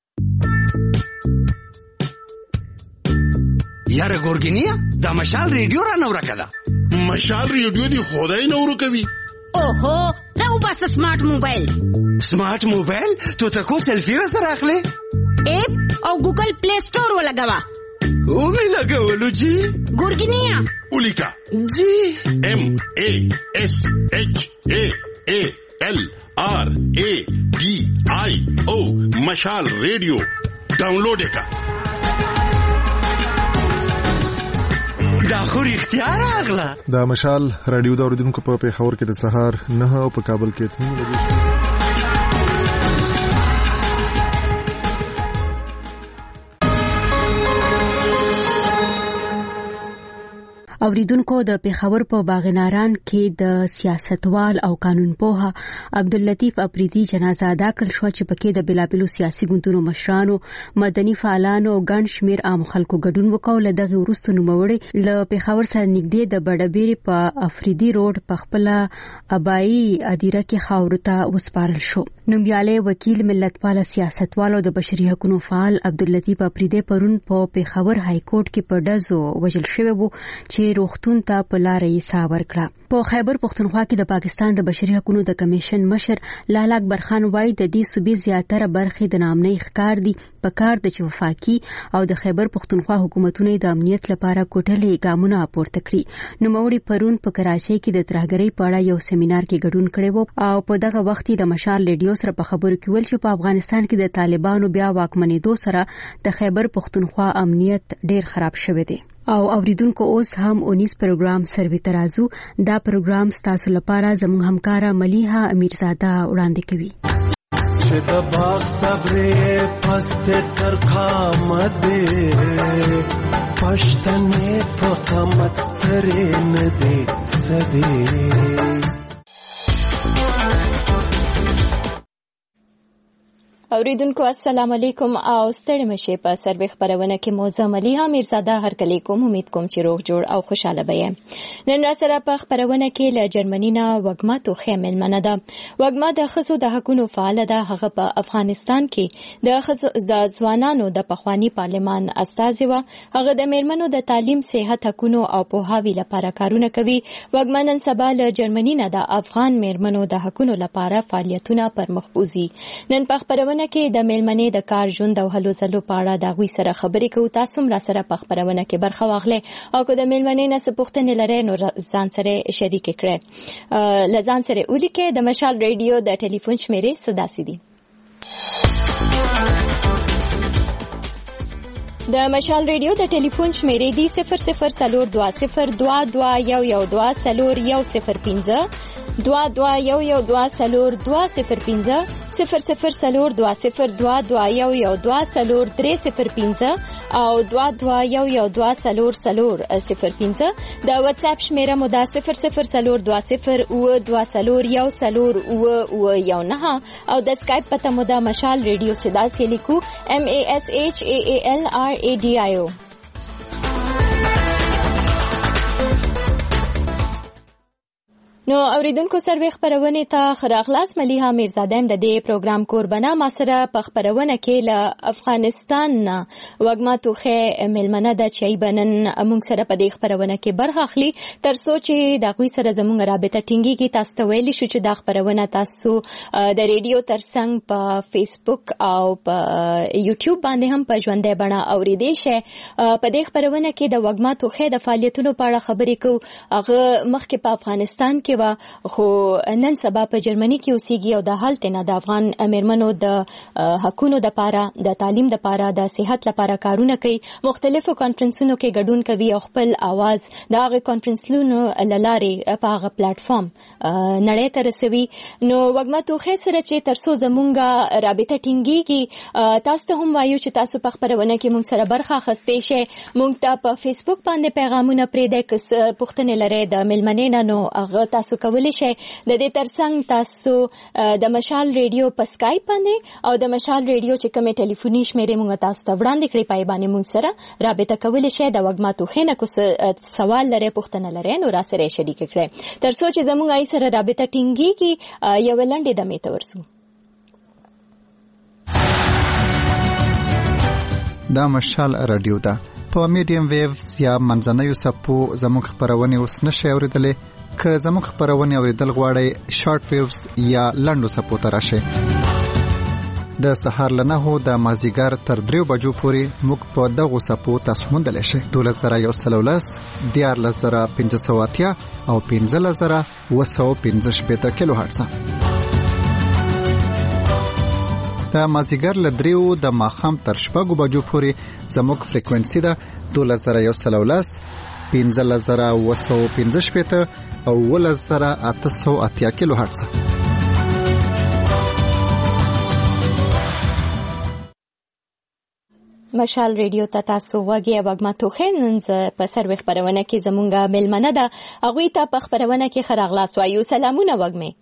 یاره ګورګینیا دا مشال ریډیو را نو راکړه. مشال ریډیو دی خدای نو ورکوي. اوهو راو بس سمارټ موبایل. سمارټ موبایل تو تکو سلفی را سره اخلي اپ او ګوګل پلی سٹور ولګوا. او می لګولو جی ګورګینیا اولیکا جی ام ا اس اچ ا ا L R A D I O مشال ریڈیو ډاونلوډ کا. دا خو اختیار اغلا. دا مشال رادیو دا اوریدونکو په پیښور کې د سهار نه او په کابل کې تین بجې. اوریدونکو د پیښور په باغناران کې د سیاستوال او قانون پوها عبداللطیف افریدي جنازه ادا کړل شو چې پکې د بلابلو سیاسي ګوندونو مشرانو مدني فعالانو او ګڼ شمیر عام خلکو ګډون وکول. دغه وروسته نوموړي له پیښور سره نږدې د بډبېرې په افریدي روډ په خپل ابایي ادیره کې خاورو ته وسپارل شو. نومیالی وکیل ملتپال سیاستوال او د بشري حقوقو فعال عبداللطیف افریدي پرون په پیښور های کورټ کې په ډزو وژل شوی وو چې روغتون ته په لار یې ساه ورکړه. په خیبر پختونخوا کې د پاکستان د بشري حقوقو د کمیشن مشر لالا اکبر خان وایي د دې صوبې زیاتره برخې د نامنۍ ښکار دي. په کار د چې وفاقي او د خیبر پختونخوا حکومتونو د امنیت لپاره کوټلې ګامونه پورته کړي. نوموړي پرون په کراچۍ کې د ترهګرۍ په اړه یو سیمینار کې ګډون کړی وو او په دغه وخت د مشال ریډیو سره په خبرو کې ویل چې په افغانستان کې د طالبانو بیا واکمنېدو سره د خیبر پختونخوا امنیت ډېر خراب شوی دی. او اوریدونکو اوس هم اونیس پروګرام سروي ترازو دا پروګرام ستاسو لپاره زموږ همکارا ملیحه امیرزاده وړاندې کوي. چې د باغ صبرې پسته ترخه مده پښتنې په قامت سترې نه دي سدي. اوریدونکو السلام علیکم او ستړي مشه په سروي خبرونه کې موزه ملیحه امیرزاده هر کلی کوم امید کوم چې روغ جوړ او خوشاله بې. نن را سره په خبرونه کې له جرمني نه وګما توخه ملمنه ده. وګما د خصو د حقوقو فعال ده. هغه په افغانستان کې د خصو د ځوانانو د پخوانی پارلمان استازي و. هغه د میرمنو د تعلیم، صحت، حقوقو او پوهاوي لپاره کارونه کوي. وګما نن سبا له جرمني نه د افغان میرمنو د حقوقو لپاره فعالیتونه پر مخ بوزي. نن په خبرونه کې د میلمنې د کار ژوند او هلو ځلو په اړه د غوي سره خبرې کوو. تاسو هم را سره په خبرونه کې برخه واخلئ او که د میلمنې نه څه پوښتنې لرئ نو ځان سره شریک کړئ. له ځان سره ولیکئ. د مشال ریډیو د ټلیفون شمیرې څه داسې دي: د مشال ریډیو د ټلیفون شمیرې دی صفر صفر څلور دوه صفر دوه دوه یو یو دوه څلور یو صفر پنځه دوه دوه یو یو دوه څلور دوه صفر پنځه صفر صفر څلور دوه صفر دوه دوه یو یو دوه څلور درې صفر پنځه او دوه دوه یو یو دوه څلور څلور صفر پنځه. د واتس اپ شمیره مو د صفر صفر څلور دوه صفر اوه دوه څلور یو څلور اوه اوه یو نه او د اسکایپ پته مو د مشال ریډیو چې داسې لیکو M A S H A A L R A D I O. نو اوریدونکو سروي خبرونه ته خراغلاس ملیحه امیرزاده د دې پروګرام قربانه ما سره په خبرونه کې له افغانستان نه وګما توخه ملمنه د چي بنن موږ سره په دې خبرونه کې برخه اخلي تر سوچ د غوي سره زموږ رابطه ټینګي کې تاسو ته ویل شو چې د خبرونه تاسو د ریډیو ترڅنګ په فیسبوک او په یوټیوب باندې هم په ژوندۍ بڼه اوریدئ شئ. په دې خبرونه کې د وګما توخه د فعالیتونو په اړه خبرې کوو. هغه مخکې په افغانستان کې خو نن سبا په جرمني کې اوسېږي او د حالت نه د افغان میرمنو د حقوقو د لپاره، د تعلیم د لپاره، د صحت لپاره کارونه کوي. مختلفو کانفرنسونو کې ګډون کوي او خپل आवाज د هغه کانفرنسونو لارې په هغه پلیټ فارم نړۍ ته رسوي. نو وګما توخه سره چې ترڅو زمونږه رابطه ټینګيږي تاسو ته هم وایو چې تاسو په خبرونه کې موږ سره برخه اخیستئ شئ. موږ ته په فیسبوک باندې پیغامونه پرېږدئ که پوښتنې لرئ د میلمنې نه نو هغه تاسو کولی شئ. د دې ترڅنګ تاسو د مشال ریډیو په اسکایپ باندې او د مشال ریډیو چې کومه ټلیفوني شمیرې موږ تاسو ته وړاندې کړې پای باندې موږ سره رابطه کولی شئ. د وګما توخه نه کو سوال لرئ، پوښتنه لرئ نو را سره شریک کړئ. تر څو چې زموږ ای سره رابطه ټینګيږي یو لنډه دمه ته ورسو. دا مشال رادیو ده په میډیم ویوز یا منځنوي سپو زموږ خبرونه اوس نشي اوریدلې. که زموږ خبرونه اوریدل غواړئ شارټ ویوز یا لنډو سپو ته راشئ. د سهار له نهو د مازیګر تر دریو بجو پورې موږ په دغو سپو تاسو موندلی شئ. دولس زره یو سل ولس، دیارلس زره پنځه سوه اتیا او پنځلس زره اوه سوه پنځه شپېته کیلو هرټزه. د مازیګر له دریو د ماښام تر شپږو بجو پورې زموږ فریکوینسي ده دولس زره یو سل ولس، پنځلس زره اوه سوه پنځه شپېته او اوولس زره اته سوه اتیا کیلو هرټزه. مشال ریډیو ته تاسو وګورئ. وګما توخه نن په سروي خبرونه کې زمونږه ملمنه ده. هغه ته په خبرونه کې خراغلاس وایو. سلامونه وګمه.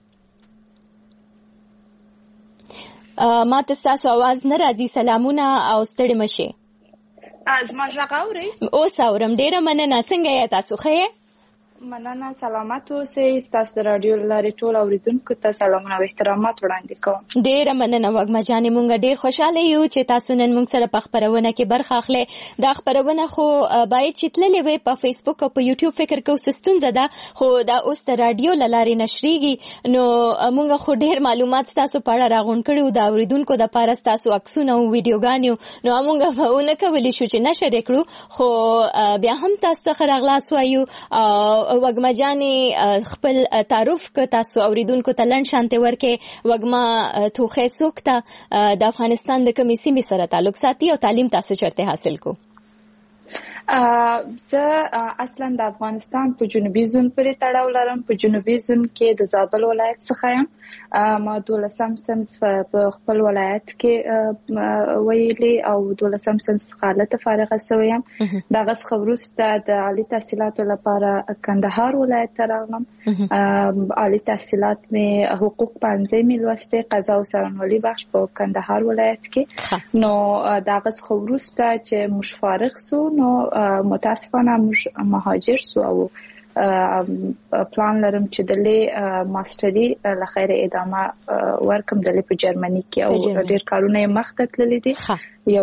ما تاسو आवाज نه راځي. سلامونه او ستړي مشه. از ما ژغوري اوس اورم. ډیره مننه. څنګه یې تاسو؟ ښه یې؟ مننه. سلامات اوسئ. تاسو رادیو لاري ټول اوریدونکو ته سلامونه او احترامات وړاندې کوم. ډیره مننه وګما جانې. مونږ ډیر خوشاله یو چې تاسو نن مونږ سره په خبرونه کې برخه اخلئ. دا خبرونه خو باید چې تللې وي په فیسبوک او په یوټیوب. فکر کوم ستونزه ده خو دا اوس د رادیو لاري نشریږي. نو مونږ خو ډیر معلومات تاسو په اړه راغون کړو. دا اوریدونکو د پاره تاسو عکسونه او ویډیوګانې نو مونږ ونه کولې شو چې نشر کړو. خو بیا هم تاسو خراغلاس وایو. وګما جانې خپل تعارف ک تاسو اوریدونکو ته لند شانته ورکه. وګما توخه سوکتا د افغانستان د کمیسي سره تعلق ساتي او تعلیم تاسو چرته حاصل کو. زه اصلا د افغانستان په جنوبي زون پورې تړاو لرم. په جنوبي زون کې د زابل ولایت څخه یم. ما دولسم صنف په خپل ولایت کې ویلي او دولسم صنف څخه هلته فارغه شوې یم. دغه څخه وروسته د عالي تحصیلاتو لپاره کندهار ولایت ته راغلم. عالي تحصیلات مې حقوق پنځه مې لوستې، قضا او څارنوالي بخش په کندهار ولایت کې. نو دغه څخه وروسته چې موږ فارغ سو نو متاسفانه موږ مهاجر سو او پلان لرم چې د لې ماستري لخيره ادامه ورکم د لې په جرمني کې او ډېر کارونه مخ ته تللي دي. یو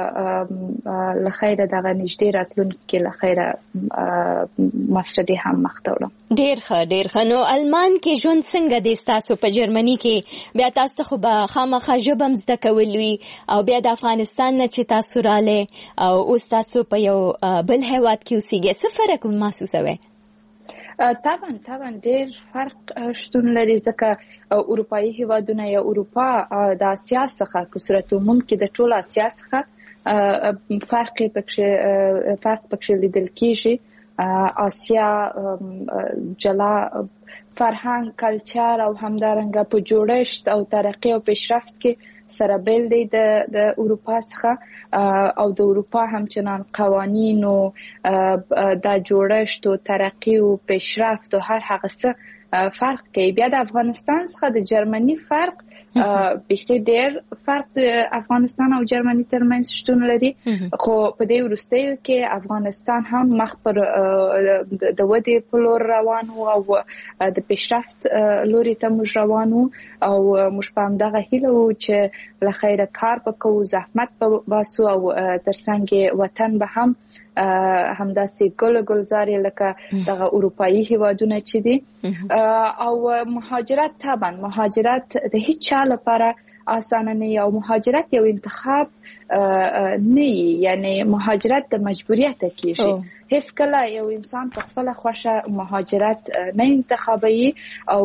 لخيره دغه نږدې راتلونکي لخيره ماستري هم مخ ته وړم. ډېر ښه ډېر ښه. نو المان کې ژوند څنګه دی تاسو په جرمني کې؟ بیا تاسو ته خو به خامخا ژبه هم زده کول وي او بیا د افغانستان نه چې تاسو راغلئ او اوس تاسو په یو بل هېواد کې اوسېږئ، څه فرق محسوسوئ؟ طبعا طبعا ډېر فرق شتون لري ځکه اروپایي هیوادونه یا اروپا د اسیا څخه په صورت عموم کې د ټول اسیا څخه فرق پکې فرق پکې لیدل کېږي. اسیا جلا فرهنګ، کلچر او همدارنګه په جوړښت او ترقی او پیشرفت کې سره بیل دی د د اروپا څخه او د اروپا همچنان قوانین او د جوړښت او ترقی او پیشرفت او هر هغه څه فرق کوي. بیا د افغانستان څخه د جرمني فرق بخي ډېر فرق د افغانستان او جرمني ترمنځ شتون لري، خو په دې وروستیو کې افغانستان هم مخ پر د ودې په لور روان او د پیشرفت لوري ته موږ روان او موږ په همدغه هیله وو چې لخيره کار وکړو، زحمت باسو او ترڅنګ وطن به هم همداسې ګل ګلزاري لکه دغه اروپایي هیوادونه چې دي. او مهاجرت طبعا مهاجرت د هیڅ چا لپاره آسانه نه او مهاجرت یو انتخاب نه، یعنی مهاجرت د مجبوریت کېږي. هیڅ کله یو انسان په خپل خوښه مهاجرت نه انتخابوي او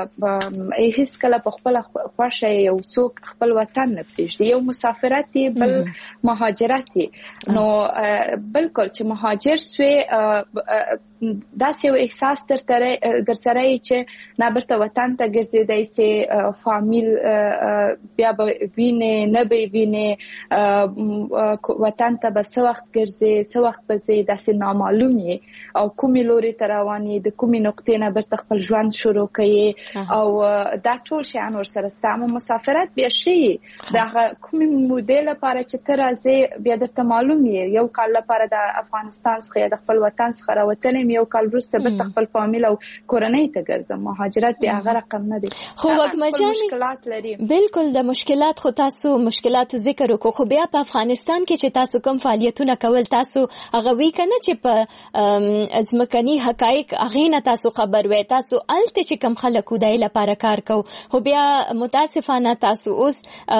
هیڅ کله په خپل خوښه یو څوک خپل وطن نه پرېږدي. یو مسافرت دی بل مهاجرت دی. نو بالکل چې مهاجر سوی داسې یو احساس در سره چې نه برته وطن ته ګرځېدی سي، فامیل بیا به وینې نه به وینې، وطن ته به څه وخت ګرځې څه وخت به ځې، داسې معلوم یې او کومې لوري ته روان یې، د کومې نقطې نه برته خپل ژوند شروع کوي او دا ټول شیان ورسره ستا. مو مسافرت بیا شي دغه کومې مودې لپاره چې ته راځې بیا درته معلوم یې، یو کال لپاره د افغانستان څخه یا د خپل وطن څخه راوتلی یم، یو کال وروسته برته خپل فامیل او کورنۍ ته ګرځم. مهاجرت بیا هغه رقم نه دی. خو وګمجانې مشکلات لري. بالکل د مشکلات خو تاسو مشکلات ذکر وکړو، خو بیا په افغانستان کې چې تاسو کوم فعالیتونه کول تاسو هغه وی کنه چې په ځمکني حقایق هغه نه تاسو خبر وای، تاسو الته چې کم خلکو دای لپاره کار کو، خو بیا متاسفانه تاسو اوس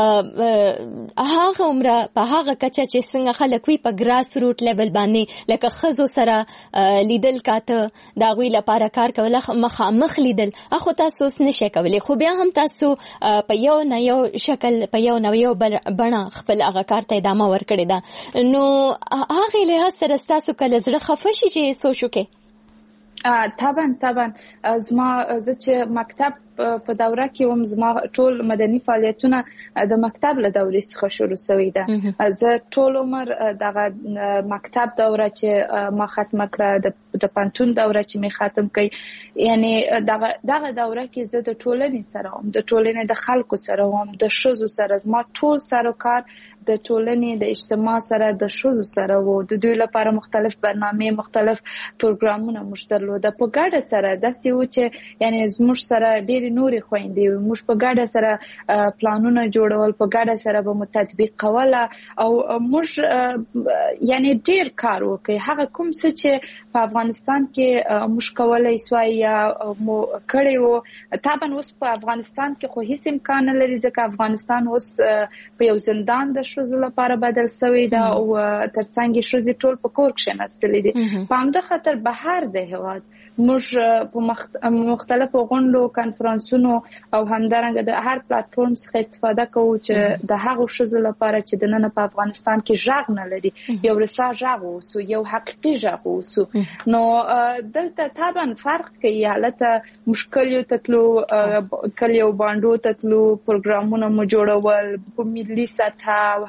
هغه عمره په هغه کچه چې څنګه خلک وی په ګراس روټ لیول باندې لکه خزو سره لیدل کاته دا غوي لپاره کار کول مخامخ لیدل اخو تاسو اوس نشئ کولی، خو بیا هم تاسو په یو نه یو شکل په یو نه یو بڼه خپل هغه کار ته ادامه ورکړی ده. نو هغه له سره تاسو کله زړه خفه شي چې سوچو کې؟ طبعا طبعا زما زه چې مکتب په دوره کې وم، زما ټول مدني فعالیتونه د مکتب له دورې څخه شروع شوې ده. زه ټول عمر دغه مکتب دوره چې ما ختمه کړه، د پانتون دوره چې می ختم کړ، یعنی دغه دغه دوره کې زه د ټولنې سره وم، د ټولنې د خلکو سره وم، د ښځو سره. زما ټول سروکار د ټولنې د اجتماع سره د ښځو سره وو. د دوی لپاره مختلف برنامې مختلف پروګرامونه موږ درلوده. په ګډه سره داسې و چې یعنی زموږ سره ډېرې نورې خویندې موږ په ګډه سره پلانونه جوړول، په ګډه سره به مو تطبیق کوله او موږ یعنی ډېر کار وکړ. هغه کوم څه چې په افغانستان کې موږ کولای سوای یا مو کړی وو، طبعا اوس په افغانستان کې خو هیڅ امکان نه لري ځکه افغانستان اوس په یو زندان د ښځو لپاره بدل شوی ده او ترڅنګ ښځې ټول په کور کښېنستلې دي. په همدې خاطر بهر د هېواد موږ په مختلفو غونډو کانفرنسونو او همدارنګه د هر پلیټفارم څخه استفاده کوو چې د هغو ښځو لپاره چې د نن په افغانستان کې ژغ نه لري یو رسا ژغ اوسو یو حقیقي ژغ اوسو. نو دلته طبعا فرق کوي هلته مشکل یو تتلو کلیو باندو تتلو پروګرامونه مو جوړول په ملي سطح او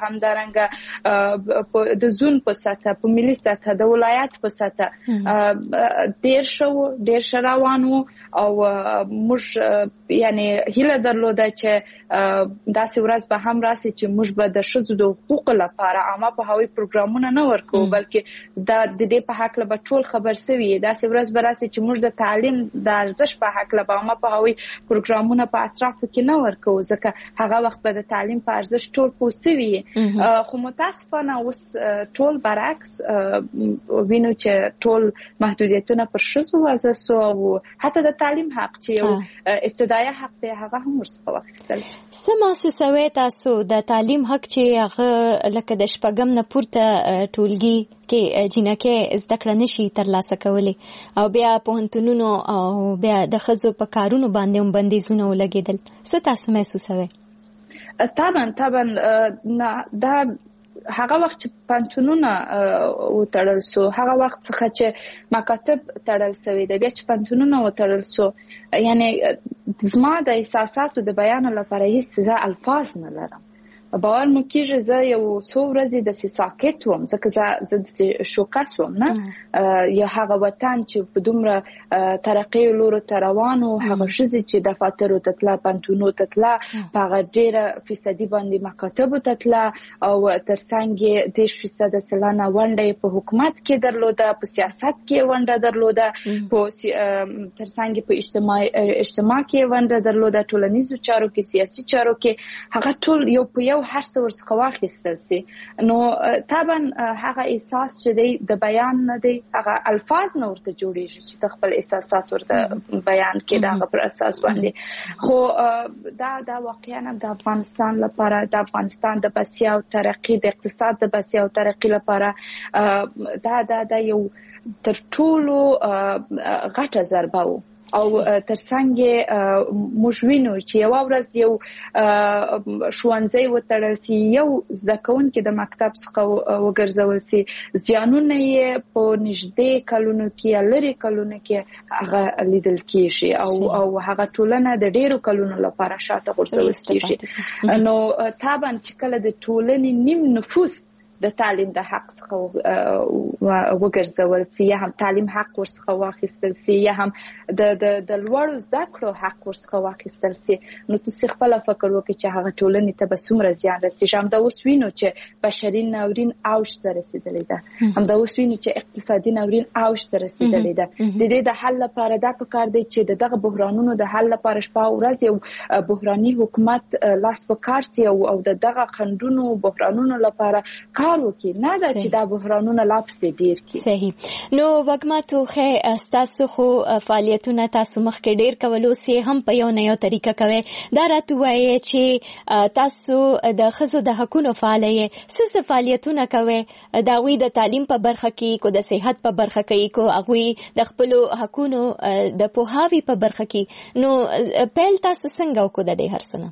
همدارنګه د زون په سطح په ملي سطح د ولایت په سطح ډیر شو ډیر شراوانو او موږ یعنی هیله درلوده چې داسې ورځ به هم راسي چې موږ به د ښځو د حقوقو لپاره عامه پوهاوی پروګرامونه نه ورکوو بلکې دا د دې په حق له ټول خبر سوي داسې ورځ به راسي چې موږ د تعلیم د ارزښت په حق له عامه پوهاوی پروګرامونه په اطرافو کې نه ورکوو ځکه هغه وخت به د تعلیم په ارزښت ټول پوه سوي. خو متاسفانه اوس ټول برعکس وینو چې ټول محدودیتونه پر ښځو وضع سو او حتی د تعلیم حق چې یو ابتدایي حق دی هغه هم ورڅخه واخیستل شي. څه محسوسوي تاسو د تعلیم حق چې هغه لکه د شپږم نه پورته ټولګي کې جنکه زده کړه نشي ترلاسه کولی او بیا پوهنتونونو او بیا د ښځو په کارونو باندې هم بندیزونه ولګېدل څه تاسو محسوسوي؟ طبعا طبعا دا هغه وخت چې پانتونونه وتړل سو هغه وخت څخه چې مکاتب تړل سوي د بیا چې پانتونونه وتړل سو یعنی زما د احساساتو د بیان لپاره هیڅ ځای الفاظ نه لرم. باور مو کېږي زه یو څو ورځې داسې ساکت وم ځکه زه داسې شوکس وم نه یا هغه وطن چې په دومره ترقۍ لورو ته روان و هغه ښځې چې دفاترو ته تله پانتونو ته تله په هغه ډېره فیصدي باندې مکاتبو ته تله او تر څنګ یې دېرش فیصده سلنه ونډه یې په حکومت کې درلوده په سیاست کې ونډه درلوده تر څنګ یې په اجتماع کې ونډه درلوده ټولنیزو چارو کې سیاسي چارو کې هغه ټول یو په یو هر څه ورڅخه واخیستل سي. نو طبعا هغه احساس چې دی د بیان نه دی هغه الفاظ نه ورته جوړیږي چې خپل احساسات ورته بیان کړي دغه پر اساس باندې. خو دا دا واقعا د افغانستان لپاره د افغانستان د بسیا او ترقی د اقتصاد د بسیا او ترقی لپاره دا دا د یو تر ټولو غټه ضربه و او ترڅنګ موږ وینو چې یو ورځ یو ښوونځی وتړل سي یو زده کوونکی د مکتب څخه وګرځول سي زیانونه یې په نږدې کلونو کې لري کلونو کې هغه لیدل کیږي او او هغه ټولنه د ډیرو کلونو لپاره شاته غورځول کیږي. نو طبعا چې کله د ټولنې نیم نفوس د تعلیم د حق څخه وګرځول سي یا هم تعلیم حق ورڅخه واخیستل سي یا هم د د د لوړو زده کړو حق ورڅخه واخیستل سي نو تاسو خپل فکر وکړئ چې هغه ټولنې ته به څومره زیان رسیږي. هم دا اوس وینو چې بشري ناورین اوج ته رسیدلی ده هم دا اوس وینو چې اقتصادي ناورین اوج ته رسیدلی ده. د دې د حل لپاره دا پکار دی چې دغه بحرانونو د حل لپاره شپه او ورځ یو بحراني حکومت لاس په کار سي او دغه خنډونو بحرانونو لپاره کار وکړي نه دا چې دا بحرانونه لا پسې ډیر کړي. صحیح. نو وګما توخه تاسو خو فعالیتونه تاسو مخکې ډیر کولو سي هم په یو نه یو طریقه کوي دا راته وایي چې تاسو د ښځو د حقوقو فعالي څه فعالیتونه کوي دا وی د تعلیم په برخه کې کو د صحت په برخه کې کو هغه د خپل حقوقو د پوهاوی په برخه کې نو پیل تاسو څنګه وکړه د هر څه؟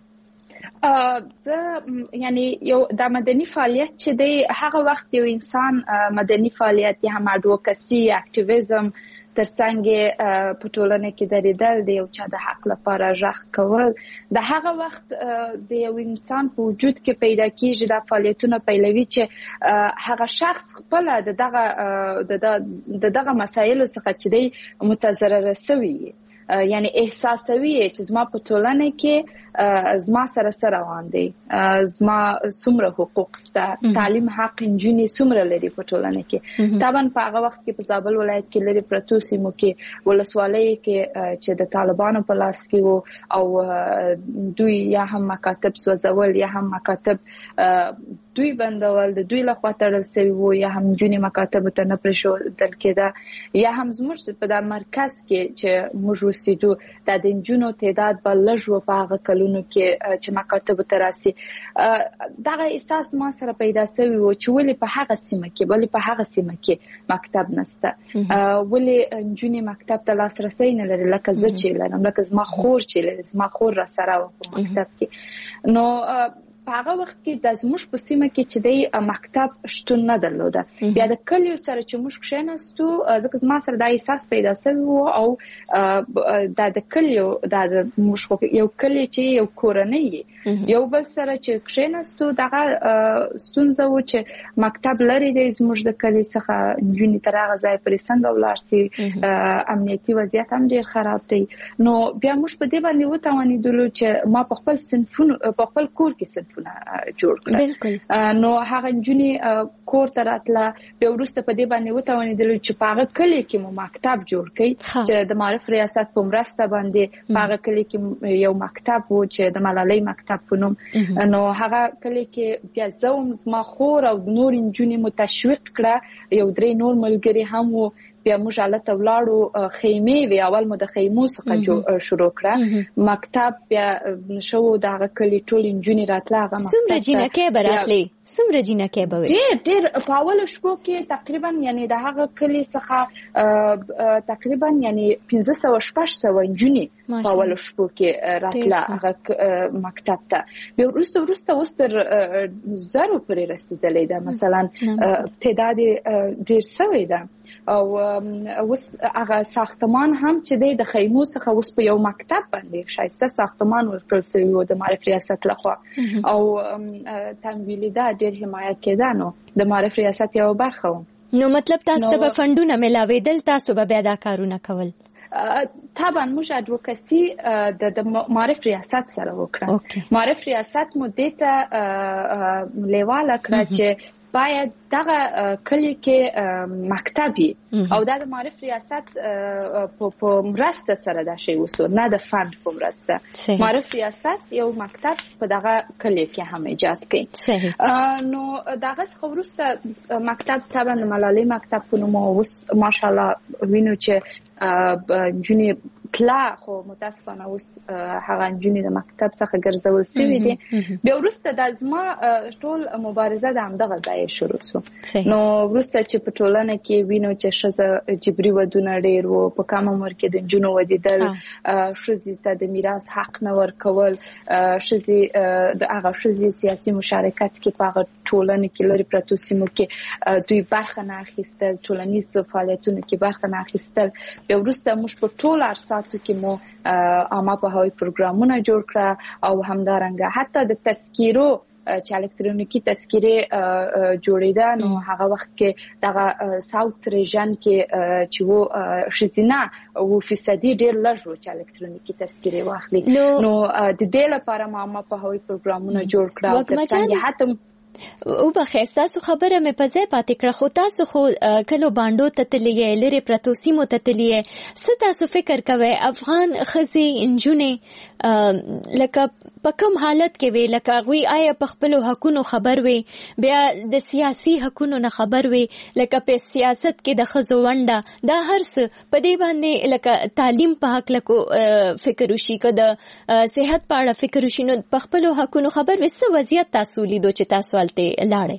زه یعنی یو د مدني فعالیت چې دی هغه وخت یو انسان مدني فعالیت یا هم اډوکسي اکټیویزم ترڅنګ په ټولنه کې درېدل د یو چا د حق لپاره ژغ کول د هغه وخت د یو انسان په وجود کې پیدا کیږي د فعالیتونو پیلوي چې هغه شخص خپل د دغه د دغه مسایلو څخه چې دی متضرر شوی یعنی احساسوي چې زما په ټولنه کې زما سره سره روان دي زما څومره حقوق شته تعلیم حق نجونې څومره لري په ټولنه کې. طبعا په هغه وخت کې په زابل ولایت کې لري پرتو سیمو کې ولسوالۍ کې چې د طالبانو په لاس کې وو او دوی یا هم مکاتب سوځول یا هم مکاتب دوی بندول د دوی لخوا تړل شوی وو یا هم جونی مکاتب ته نه پرېښودل کېده یا هم زموږ په د مرکز کې چې موږ اوسېدو د جنونو تعداد به لږ و په هغه کلونو کې چې مکاتب ته راسي. دغه احساس ما سره پیدا شوی و چې ولې په هغه سیمه کې ولې په هغه سیمه کې مکتب نشته، ولې جونی مکتب ته لاسرسی نه لري لکه زه چې لرم، لکه زما خور چې لري، زما خور را سره و په مکتب کې. نو په هغه وخت کې د زموږ په سیمه کې چې د مکتب شتون نه درلوده. بیا د کلیو سره چې موږ کښېناستو ځکه زما سره دا احساس پیدا شوی و او دا د کلیو دا د موږ یو کلی چې یو کورنۍ یو بل سره چې کښېناستو دغه ستونزه و چې مکتب لري دی زموږ د کلي څخه نجونې تر هغه ځای پورې څنګه ولاړ شي، امنیتي وضعیت هم ډېر خراب دی. نو بیا موږ په دې باندې وتوانېدلو چې ما په خپل صنفونو په خپل کور کې جوړ کړل. نو هغه نجونې کور ته راتله، بیا وروسته په دې باندې وتوانېدل چې په هغه کلي کې مو مکتب جوړ کړي چې د معارف ریاست په مرسته باندې په هغه کلي کې یو مکتب و چې د ملالۍ مکتب په نوم. نو هغه کلي کې بیا زه هم زما خور او نور نجونې مو تشویق کړه، یو درې نور ملګري هم وو. بیا موږ هلته ولاړو، خیمې وې، اول مو د خیمو څخه شروع کړه مکتب. بیا شو د هغه کلي ټول نجونې راتله هغه مکتب. څومره جینکې به راتلې؟ څومره جینکې به وې؟ ډېر ډېر په اولو شپو کې تقریبا یعنې د هغه کلي څخه تقریبا یعنې پنځه سوه شپږ سوه نجونې په اولو شپو کې راتله هغه مکتب ته. بیا وروسته وروسته اوس تر زرو پورې رسېدلی ده، مثلا تعداد ډېر شوی ده. او اوس هغه ساختمان هم چې دی د خیمو څخه اوس په یو مکتب باندې ښایسته ساختمان ورکړل شوی و د معارف ریاست لخوا او تمویلېده، ډېر حمایت کېده. نو د معارف ریاست یوه برخه و. نو مطلب تاسو ته به فنډونه میلاوېدل، تاسو به بیا دا کارونه کول؟ طبعا موږ اډوکسي د معارف ریاست سره وکړه. معارف ریاست مو دې ته لیواله کړه چې باید دغه کلی کې مکتب وي او دا د معارف ریاست په مرسته سره دا شی وسو، نه د فند په مرسته. معارف ریاست یو مکتب په دغه کلی کې هم ایجاد کړي. نو دغه څخه وروسته مکتب طبعا ملالۍ مکتب په نوم اوس ماشاءالله وینو چې نجونې تلا، خو متاسفانه اوس هغه نجونې د مکتب څخه ګرځول شوي دي. بیا وروسته د زما ټول مبارزه د همدغه ځایه شروع سو. نو وروسته چې په ټولنه کې وینو چې ښځه جبري ودونه ډېر وو، په کم عمر کې د نجونو ودېدل، ښځې ته د میراث حق نه ورکول، ښځې د هغه ښځې سیاسي مشارکت کې په هغه ټولنه کې لرې پرتو سیمو کې دوی برخه نه اخیستل، ټولنیز فعالیتونو کې برخه نه اخیستل. بیا وروسته موږ په ټول ارساتو کې مو عامه پوهاوي پروګرامونه جوړ کړه او همدارنګه حتی د تذکیرو چې الکترونیکی تذکیره جوړیده. نو هغه وخت کې دغه ساوث ریجن کې چې وو ښځینه و فیصدي ډېر لږ و چې الکترونیکی تذکیره واخلي. نو د دې لپاره ما عامه پوهاوي پروګرامونه جوړ کړه او ترڅنګ حتی او بخیر تاسو خبره مې په ځای پاتې کړه، خو تاسو خو کلو باندو ته تللی لري پرتو سیمو ته تللی، څه تاسو فکر کوئ افغان ښځې نجونې لکه په کوم حالت کې وي، لکه هغوی آیا په خپلو حقونو خبر وي، بیا د سیاسي حقونو نه خبر وي، لکه په سیاست کې د ښځو ونډه، دا هر څه په دې باندې لکه تعلیم په حق لکو فکر وشي، که د صحت په اړه فکر وشي، نو په خپلو حقونو خبر وي. څه وضعیت تاسو لیدو چې تاسو هلته لاړئ؟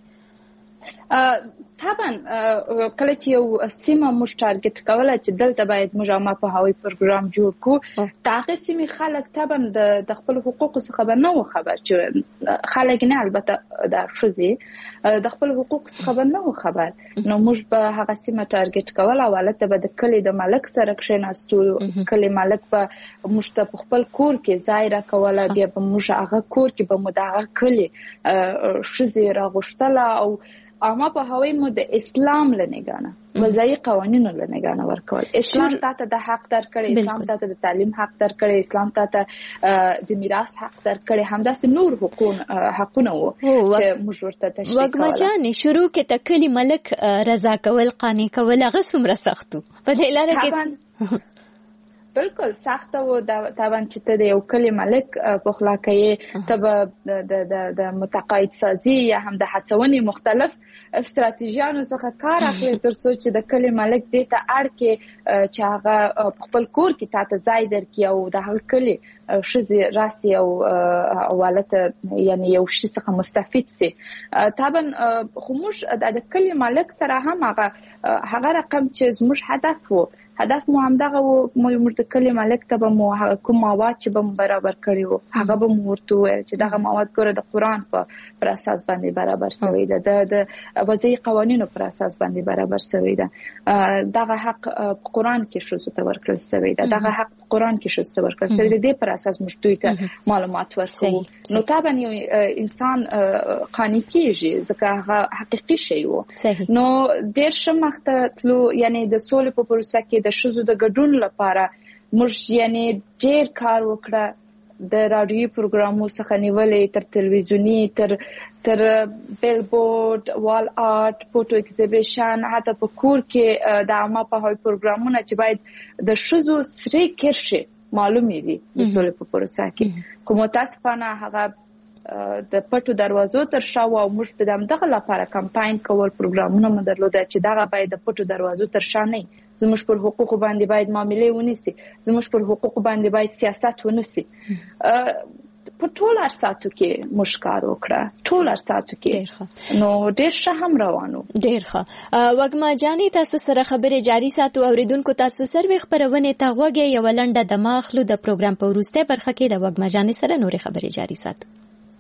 طبعا کله چې یو سیمه موږ ټارګټ کوله چې دلته باید موږ عامه پوهاوي پروګرام جوړ کړو، د هغې سیمې خلک طبعا د خپلو حقوقو څخه به نه وو خبر، چې خلک نه البته د ښځې د خپلو حقوقو څخه به نه وو خبر. نو موږ به هغه سیمه ټارګټ کوله او هلته به د کلي د ملک سره کښېناستو، کلي ملک به موږ ته په خپل کور کې ځای راکوله، بیا به موږ هغه کور کې به مو د هغه کلي ښځې راغوښتله او عامه پوهاوی مو د اسلام له نګانه وضعي قوانینو له نګانه ورکول. اسلام تاته د حق درکړی، اسلام تاته د تعلیم حق درکړی، اسلام تاته د میراث حق درکړی، همداسې نور حقوق حقونه وو چې موږ ورته تشریح کوله. وګما جانې شروع کې ته کلي ملک رضا کول، قانع کول، هغه څومره سخت و په دې لاره کې؟ بالکل سخت و طبعا چې ته د یو کلی ملک په خلا کې ته د د متقاعد سازي یا هم د هڅونې مختلف استراتیژیانو څخه کار اخلي تر څو چې د کلی ملک دې ته اړ کې چې هغه خپل کور کې تاسو ځای درکې او د هغه کلی شزي راسي او حواله یعنی یو شي څخه مستفید سي طبعا خو موږ د کلی ملک سره هم هغه هغه رقم چې زموږ هدف وو هدف مو هم دغه مو مرته کلی ملک ته به مو کوم مواد چې به برابر کړیو هغه به مو ورته ویل چې دغه مواد ګوره د قرآن په پر اساس باندې برابر شوی ده د وضعي قوانینو پر اساس باندې برابر شوی ده دغه حق قرآن کې شوزو ته ورکړل شوی ده دغه حق قرآن کې شوزو ته ورکړل شوی ده پر اساس موږ دوی ته معلومات ورکوو نو طبعا یو انسان قانوني کیږي ځکه هغه حقيقي شی وو نو ډیر شمخته تلو یعنی د سولې په پروسه کې د شذو د ګډون لپاره موږ یعنی ډیر کار وکړه د رادیوي پروګرامو څخه نیولې تر تلویزیونی تر تر بیلبورډ وال آرټ فوټو ایگزیبیشن حتی په کور کې د عامه په هوی پروګرامونه چې باید د شذو سری کرشي معلومي وي د سولې په پروسه کې کوم تاسفانه هغه د پټو دروازو تر شا او موږ په دغه لپاره کمپاین کول پروګرامونه مدرلوده چې دغه باید د پټو دروازو تر شا نه زموږ پر حقوق باندې باید معاملې ونیسي زموږ پر حقوق باندې باید سیاست ونیسي په ټول ارساتو کې مشکار وکړه ټول ارساتو کې نو ډېر ښه هم روانو ډېر ښه وګما جانې تاسو سره خبرې جاری ساتو اوریدونکو تاسو سروي خبرونه ته غوږی یو لنډه د ماخلو د پروګرام په وروسته برخه کې د وګما جانې سره نورې خبرې جاری ساتو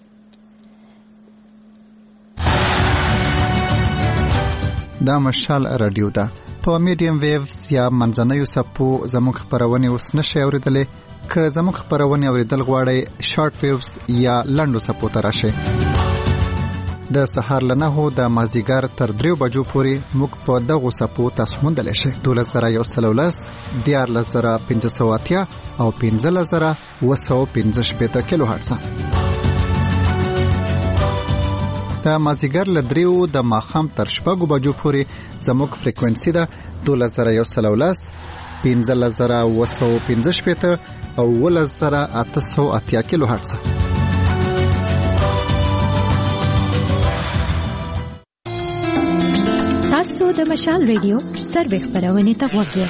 دا مشال رادیو ده په میډیم ویوز یا منځنوي سپو زموږ خبرونه اوس نشي اوریدلې که زموږ خبرونه اوریدل غواړئ شارټ ویوز یا لنډو سپو ته راشئ د سهار له نهو د مازیګر تر دریو بجو پورې موږ په دغو سپو تاسو موندلی شئ دولس زره یو سل ولس دیارلس زره پنځه سوه اتیا او پنځلس زره اوه سوه پنځه شپېته کیلو هرټزه د مازیګر له دریو د ماښام تر شپږو بجو پورې زموږ فریکوینسي ده دولس زره یو سل ولس پنځلس زره اوه سوه پنځه شپېته او اوولس زره اته سوه اتیا کیلو هرټزه تاسو د مشال ریډیو سروي خبرونه ته غوږی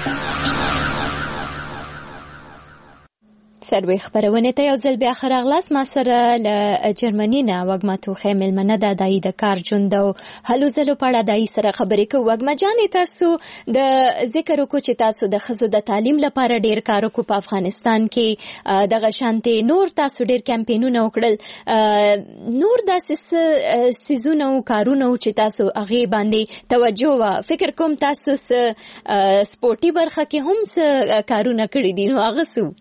سروي خبرونه ته یو ځل بیا خراغلاس ما سره ل جرمني نه وګما توخه ملمنه د دای د کار ژوند او هلو زلو پړه دای سره خبرې کوو وګما جانې تاسو د ذکر کو چې تاسو د خزو د تعلیم لپاره ډیر کار وکړو په افغانستان کې دغه شانتي نور تاسو ډیر کمپاینونه وکړل نور داسې سيزونه او کارونه چې تاسو هغه باندې توجه وا فکر کوم تاسو سپورتي برخه کې هم څه کارونه کړی دي نو هغه سو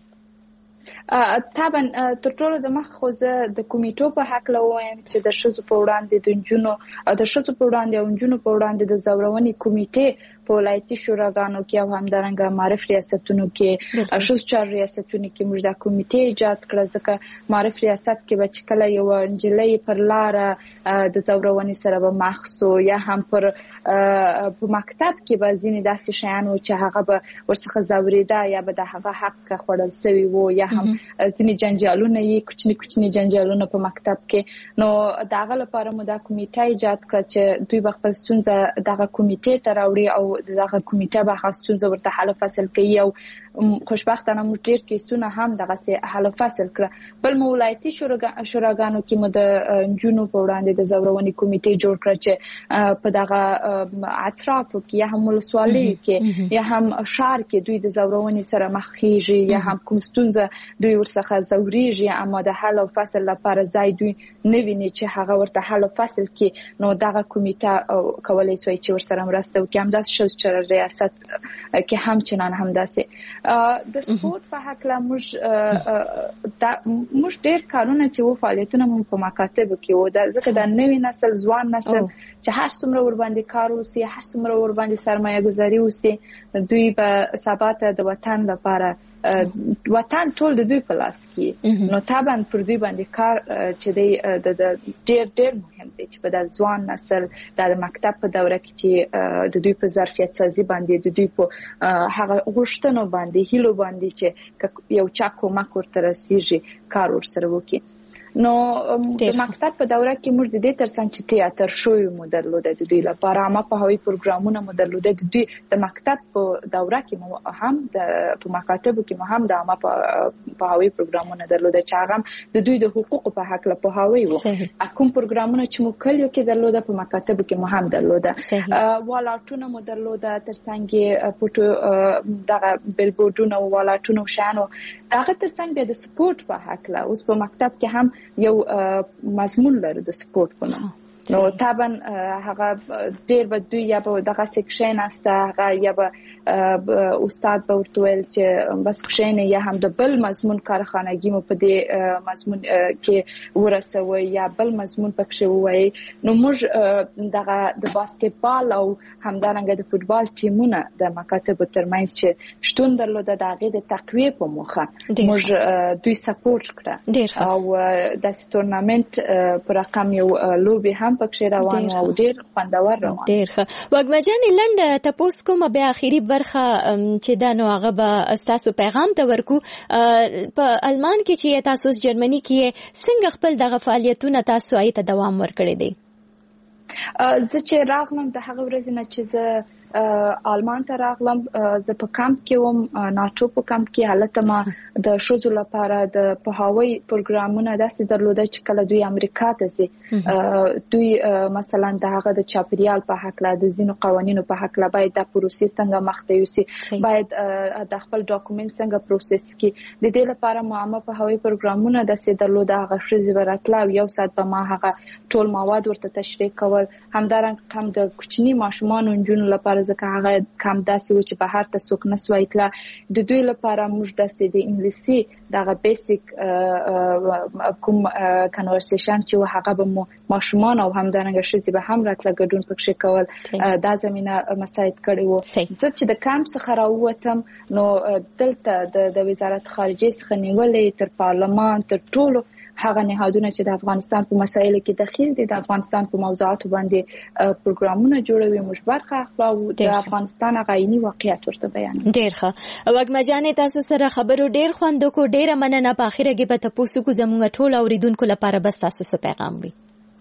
طبعا تر ټولو د مخ خو زه د کمیټو په حق لوم چې د شذو په وړاندې د جنونو د شذو په وړاندې او جنونو په وړاندې د زورونې کمیټې په ولایتي شوراګانو کې او همدارنګه معرف ریاستونو کې شذو چار ریاستونو کې موږ د کمیټې ایجاد کړه ځکه معرف ریاست کې به چې کله یو انجلۍ پر لار د زورونې سره به مخسو یا هم پر په مکتب کې به ځینې داسې شیان و چې هغه به ورڅخه زوریده یا به د هغه حق خوړل شوی وو یا هم ځینې جنجالونه یې کوچني کوچني جنجالونه په مکتب کې نو دغه لپاره مو د کمیټه ایجاد کړه چې دوی به خپل ستونزه دغه کمیټې ته راوړي او دغه کمیټه به خاص ستونزه ورته حل فصل کوي او خوشبختانه موږ ډیر کیسونه هم دغه سه حل فصل کړه بل مو ولایتي شوراګانو کې مو د جنونو په وړاندې د زورونې کمیټې جوړ کړ چې په دغه اطرافو کې یا هم ولسوالۍ کې یا هم شهر کې دوی د زورونې سره مخ کیږي یا هم کوم ستونزه دوی ورڅخه زوريږي اما د حل او فصل لپاره ځای دوی نه ویني چې هغه ورته حل او فصل کې نو دغه کمیټه کولای شي چې ورسره مرسته وکړي هم د شذ چر ریاست کې هم چنان هم داسې د سپورت په حق لا موږ د موږ ډېر کارونه چې و فعالیتونه مو په مکاتب کې و د ځکه د نوې نسل ځوان نسل چې هر څومره ور باندې کار وسی هر څومره ور باندې سرمایه گذاري وسی دوی په ثبات د وطن لپاره وطن ټول د دوی په لاس کې نو طبعا پر دوی باندې کار چې دی د ډېر ډېر مهم دی چې په د ځوان نسل د مکتب په دوره کې چې د دوی په ظرفیت سازي باندې د دوی په هغه غوښتنو باندې هیلو باندې چې یو چا کومک ورته رسیږي کار ورسره وکړي. نو د مکتب په دوره کې موږ د دې ترڅنګ چې تیاتر شوی مو درلوده د دوی لپاره عامه پوهاوی پروګرامونه مو درلوده د دوی د مکتب په دوره کې مو هم د په مکاتبو کې مو هم د عامه پوهاوی پروګرامونه درلوده چې هغه د دوی د حقوقو په حق له پوهاوی وو کوم پروګرامونه چې مو کلیو کې درلوده په مکاتبو کې مو هم درلوده والاټونه مو درلوده ترڅنګ پټو دغه بیلبورډونه والاټونه شانو هغه ترڅنګ د سپورت په حق له اوس په مکتب کې هم یو مضمون لري د سپورت په نوم نو طبعا هغه ډېر به دوی یا به دغه سیکشن است هغه یا به استاد به ورته ویل چې بس کښینه یا هم د بل مضمون کارخانګي مو په دې مضمون کې ورسوي یا بل مضمون پکښې وایي نو موږ دغه د باسکټبال او همدارنګه د فوتبال ټیمونه د مکاتبو ترمنځ چې شتون درلوده د هغې د تقویې په موخه موږ دوی سپورټ کړه او داسې تورنمنټ په رقم یو لوبې هم پکښې روان او ډېر خوندور روان ډېر ښه وږمه جانې لنډه تپوس کومه بیا اخري برخه چې دا نو هغه به ستاسو پیغام ته ورکو په المان کې چې تاسو جرمني کې څنګه خپل دغه فعالیتونه تاسو آی ته دوام ورکړی دی؟ زه چې راغلم د هغه ورځې نه چې زه آلمان ته راغلم زه په کمپ کې وم ناټو په کمپ کې هلته ما د ښځو لپاره د پوهاوی پروګرامونه داسې درلوده چې کله دوی امریکا ته ځي دوی مثلا د هغه د چاپیریال په هکله د ځینو قوانینو په هکله باید د پروسې څنګه مخته یوسي باید د خپل ډاکومنټ څنګه پروسس کړي د دې لپاره ما عامه پوهاوی پروګرامونه داسې درلوده هغه ښځې به راتله او یو ساعت به ما هغه ټول مواد ورته تشریح کول همدارنګه هم د کوچني ماشومانو نجونو لپاره ځکه هغه کم داسې و چې بهر ته څوک نسوای تله د دوی لپاره موږ داسې د انګلیسي دغه بیسیک کوم کنورسیشن چې هغه به مو ماشومان او همدارنګه ښځې به هم راتله ګډون پکښې کول دا زمینه مساعد کړې وو زه چې د کمپ څخه راووتم نو دلته د وزارت خارجه څخه نیولې تر پارلمان تر ټولو هغه نهادونه چې د افغانستان په مسایلو کې دخیل دي د افغانستان په موضوعاتو باندې پروګرامونه جوړوي موږ برخه اخلو د افغانستان غایني واقعیت ورته بیانوي. ډېر ښه وږمه جانې تاسو سره خبرو ډېر خوند وکړو ډېره مننه په اخره کې به تاسو کو زموږ ټول اوریدونکو لپاره بس تاسو څه پیغام وي؟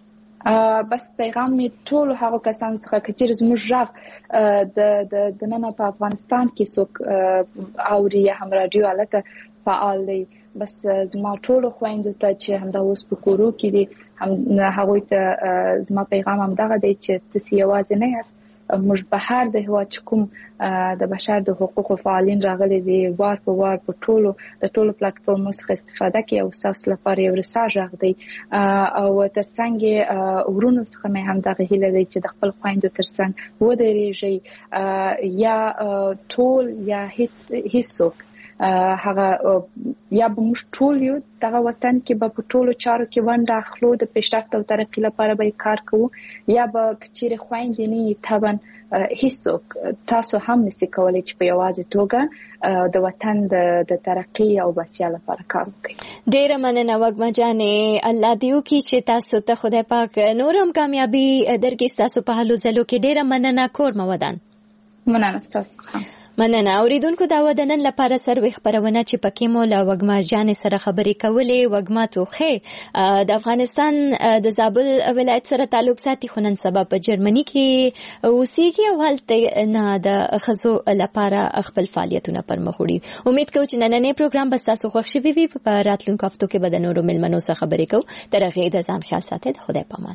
بس پیغام می ټول هغه کسان څخه چې زموږ ژغ د د نن په افغانستان کې څوک اوري هم رادیو الته فعال دی بس زما ټول خويندو ته چې همدا اوس په کورو کې دي هم هغوی ته زما پیغام هم دغه دی چې تاسو یوازې نه یاست موږ په هر د هوا کوم د بشر د حقوقو فعالین راغلي دي وار په وار په ټولو د ټولو پلیټفارمونو څخه استفاده کوي او تاسو لپاره یو رساج راغلی او ترڅنګ ورونو څخه مې هم دغه هیله دی چې د خپل خويندو ترڅنګ ودرېږي یا ټول یا هیڅ هیڅوک هغه یا به موږ ټول یو دغه وطن کې به په ټولو چارو کې ونډه اخلو د پیشرفت او ترقۍ لپاره به کار کوو یا به چیرې خويندې نه طبعا هیڅوک تاسو هم نشئ کولای چې په یوازې توګه د وطن د ترقۍ او بسیا لپاره کار وکړي. ډیره مننه وږمه جانې الله دې وکړي چې تاسو ته خدای پاک نور هم کامیابی درکړي تاسو په هلو ځلو کې ډیره مننه کور مو ودان. مننه تاسو مننه اوریدونکو دا ودنن لپاره سروي خبرونه چې پکې مو له وږمه جانې سره خبرې کولې وږمه توخه د افغانستان د زابل ولایت سره تعلق ساتي خو نن سبا په جرمني کې اوسېږي او هلته نه د ښځو لپاره خپل فعالیتونه پر مخ وړي. امید کوم چې نننې پروګرام به تاسو خوښ شي وي په راتلونکو هفتو کې به د نورو ملمنو سره خبرې کوو. تر هغې د ځان خیال ساتئ. د خدای پامان.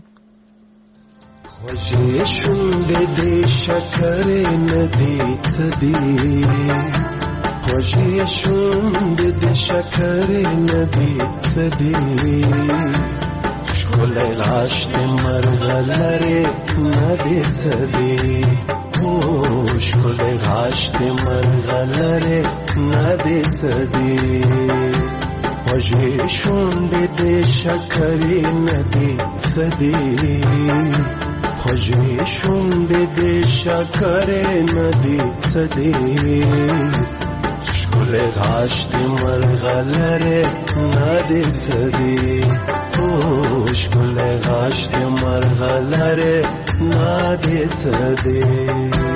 خوشی شونده دی شکر ندی تدی خوشی شونده دی شکر ندی تدی شکل غاشت مرغلره ندی تدی شکل غاشت مرغلره ندی تدی خوشی شونده دی شکر ندی تدی خوشی شونده دی شکر ندی تدی شکل غاشت مرغلره نادی سدی او شکل غاشت مرغلره نادی سدی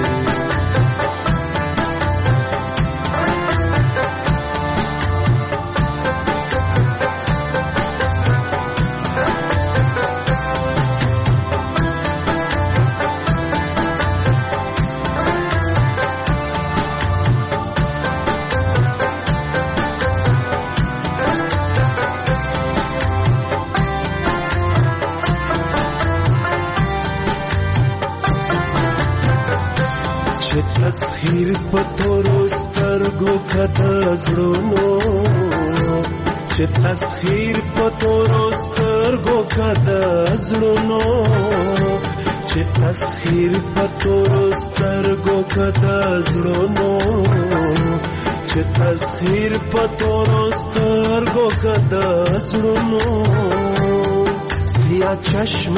تسخیر پتورو سترګو کده زړونو چې تسخیر پتورو سترګو کده زړونو چې تسخیر پتورو سترګو کده زړونو چې تسخیر پتورو سترګو کده زړونو سیا چشم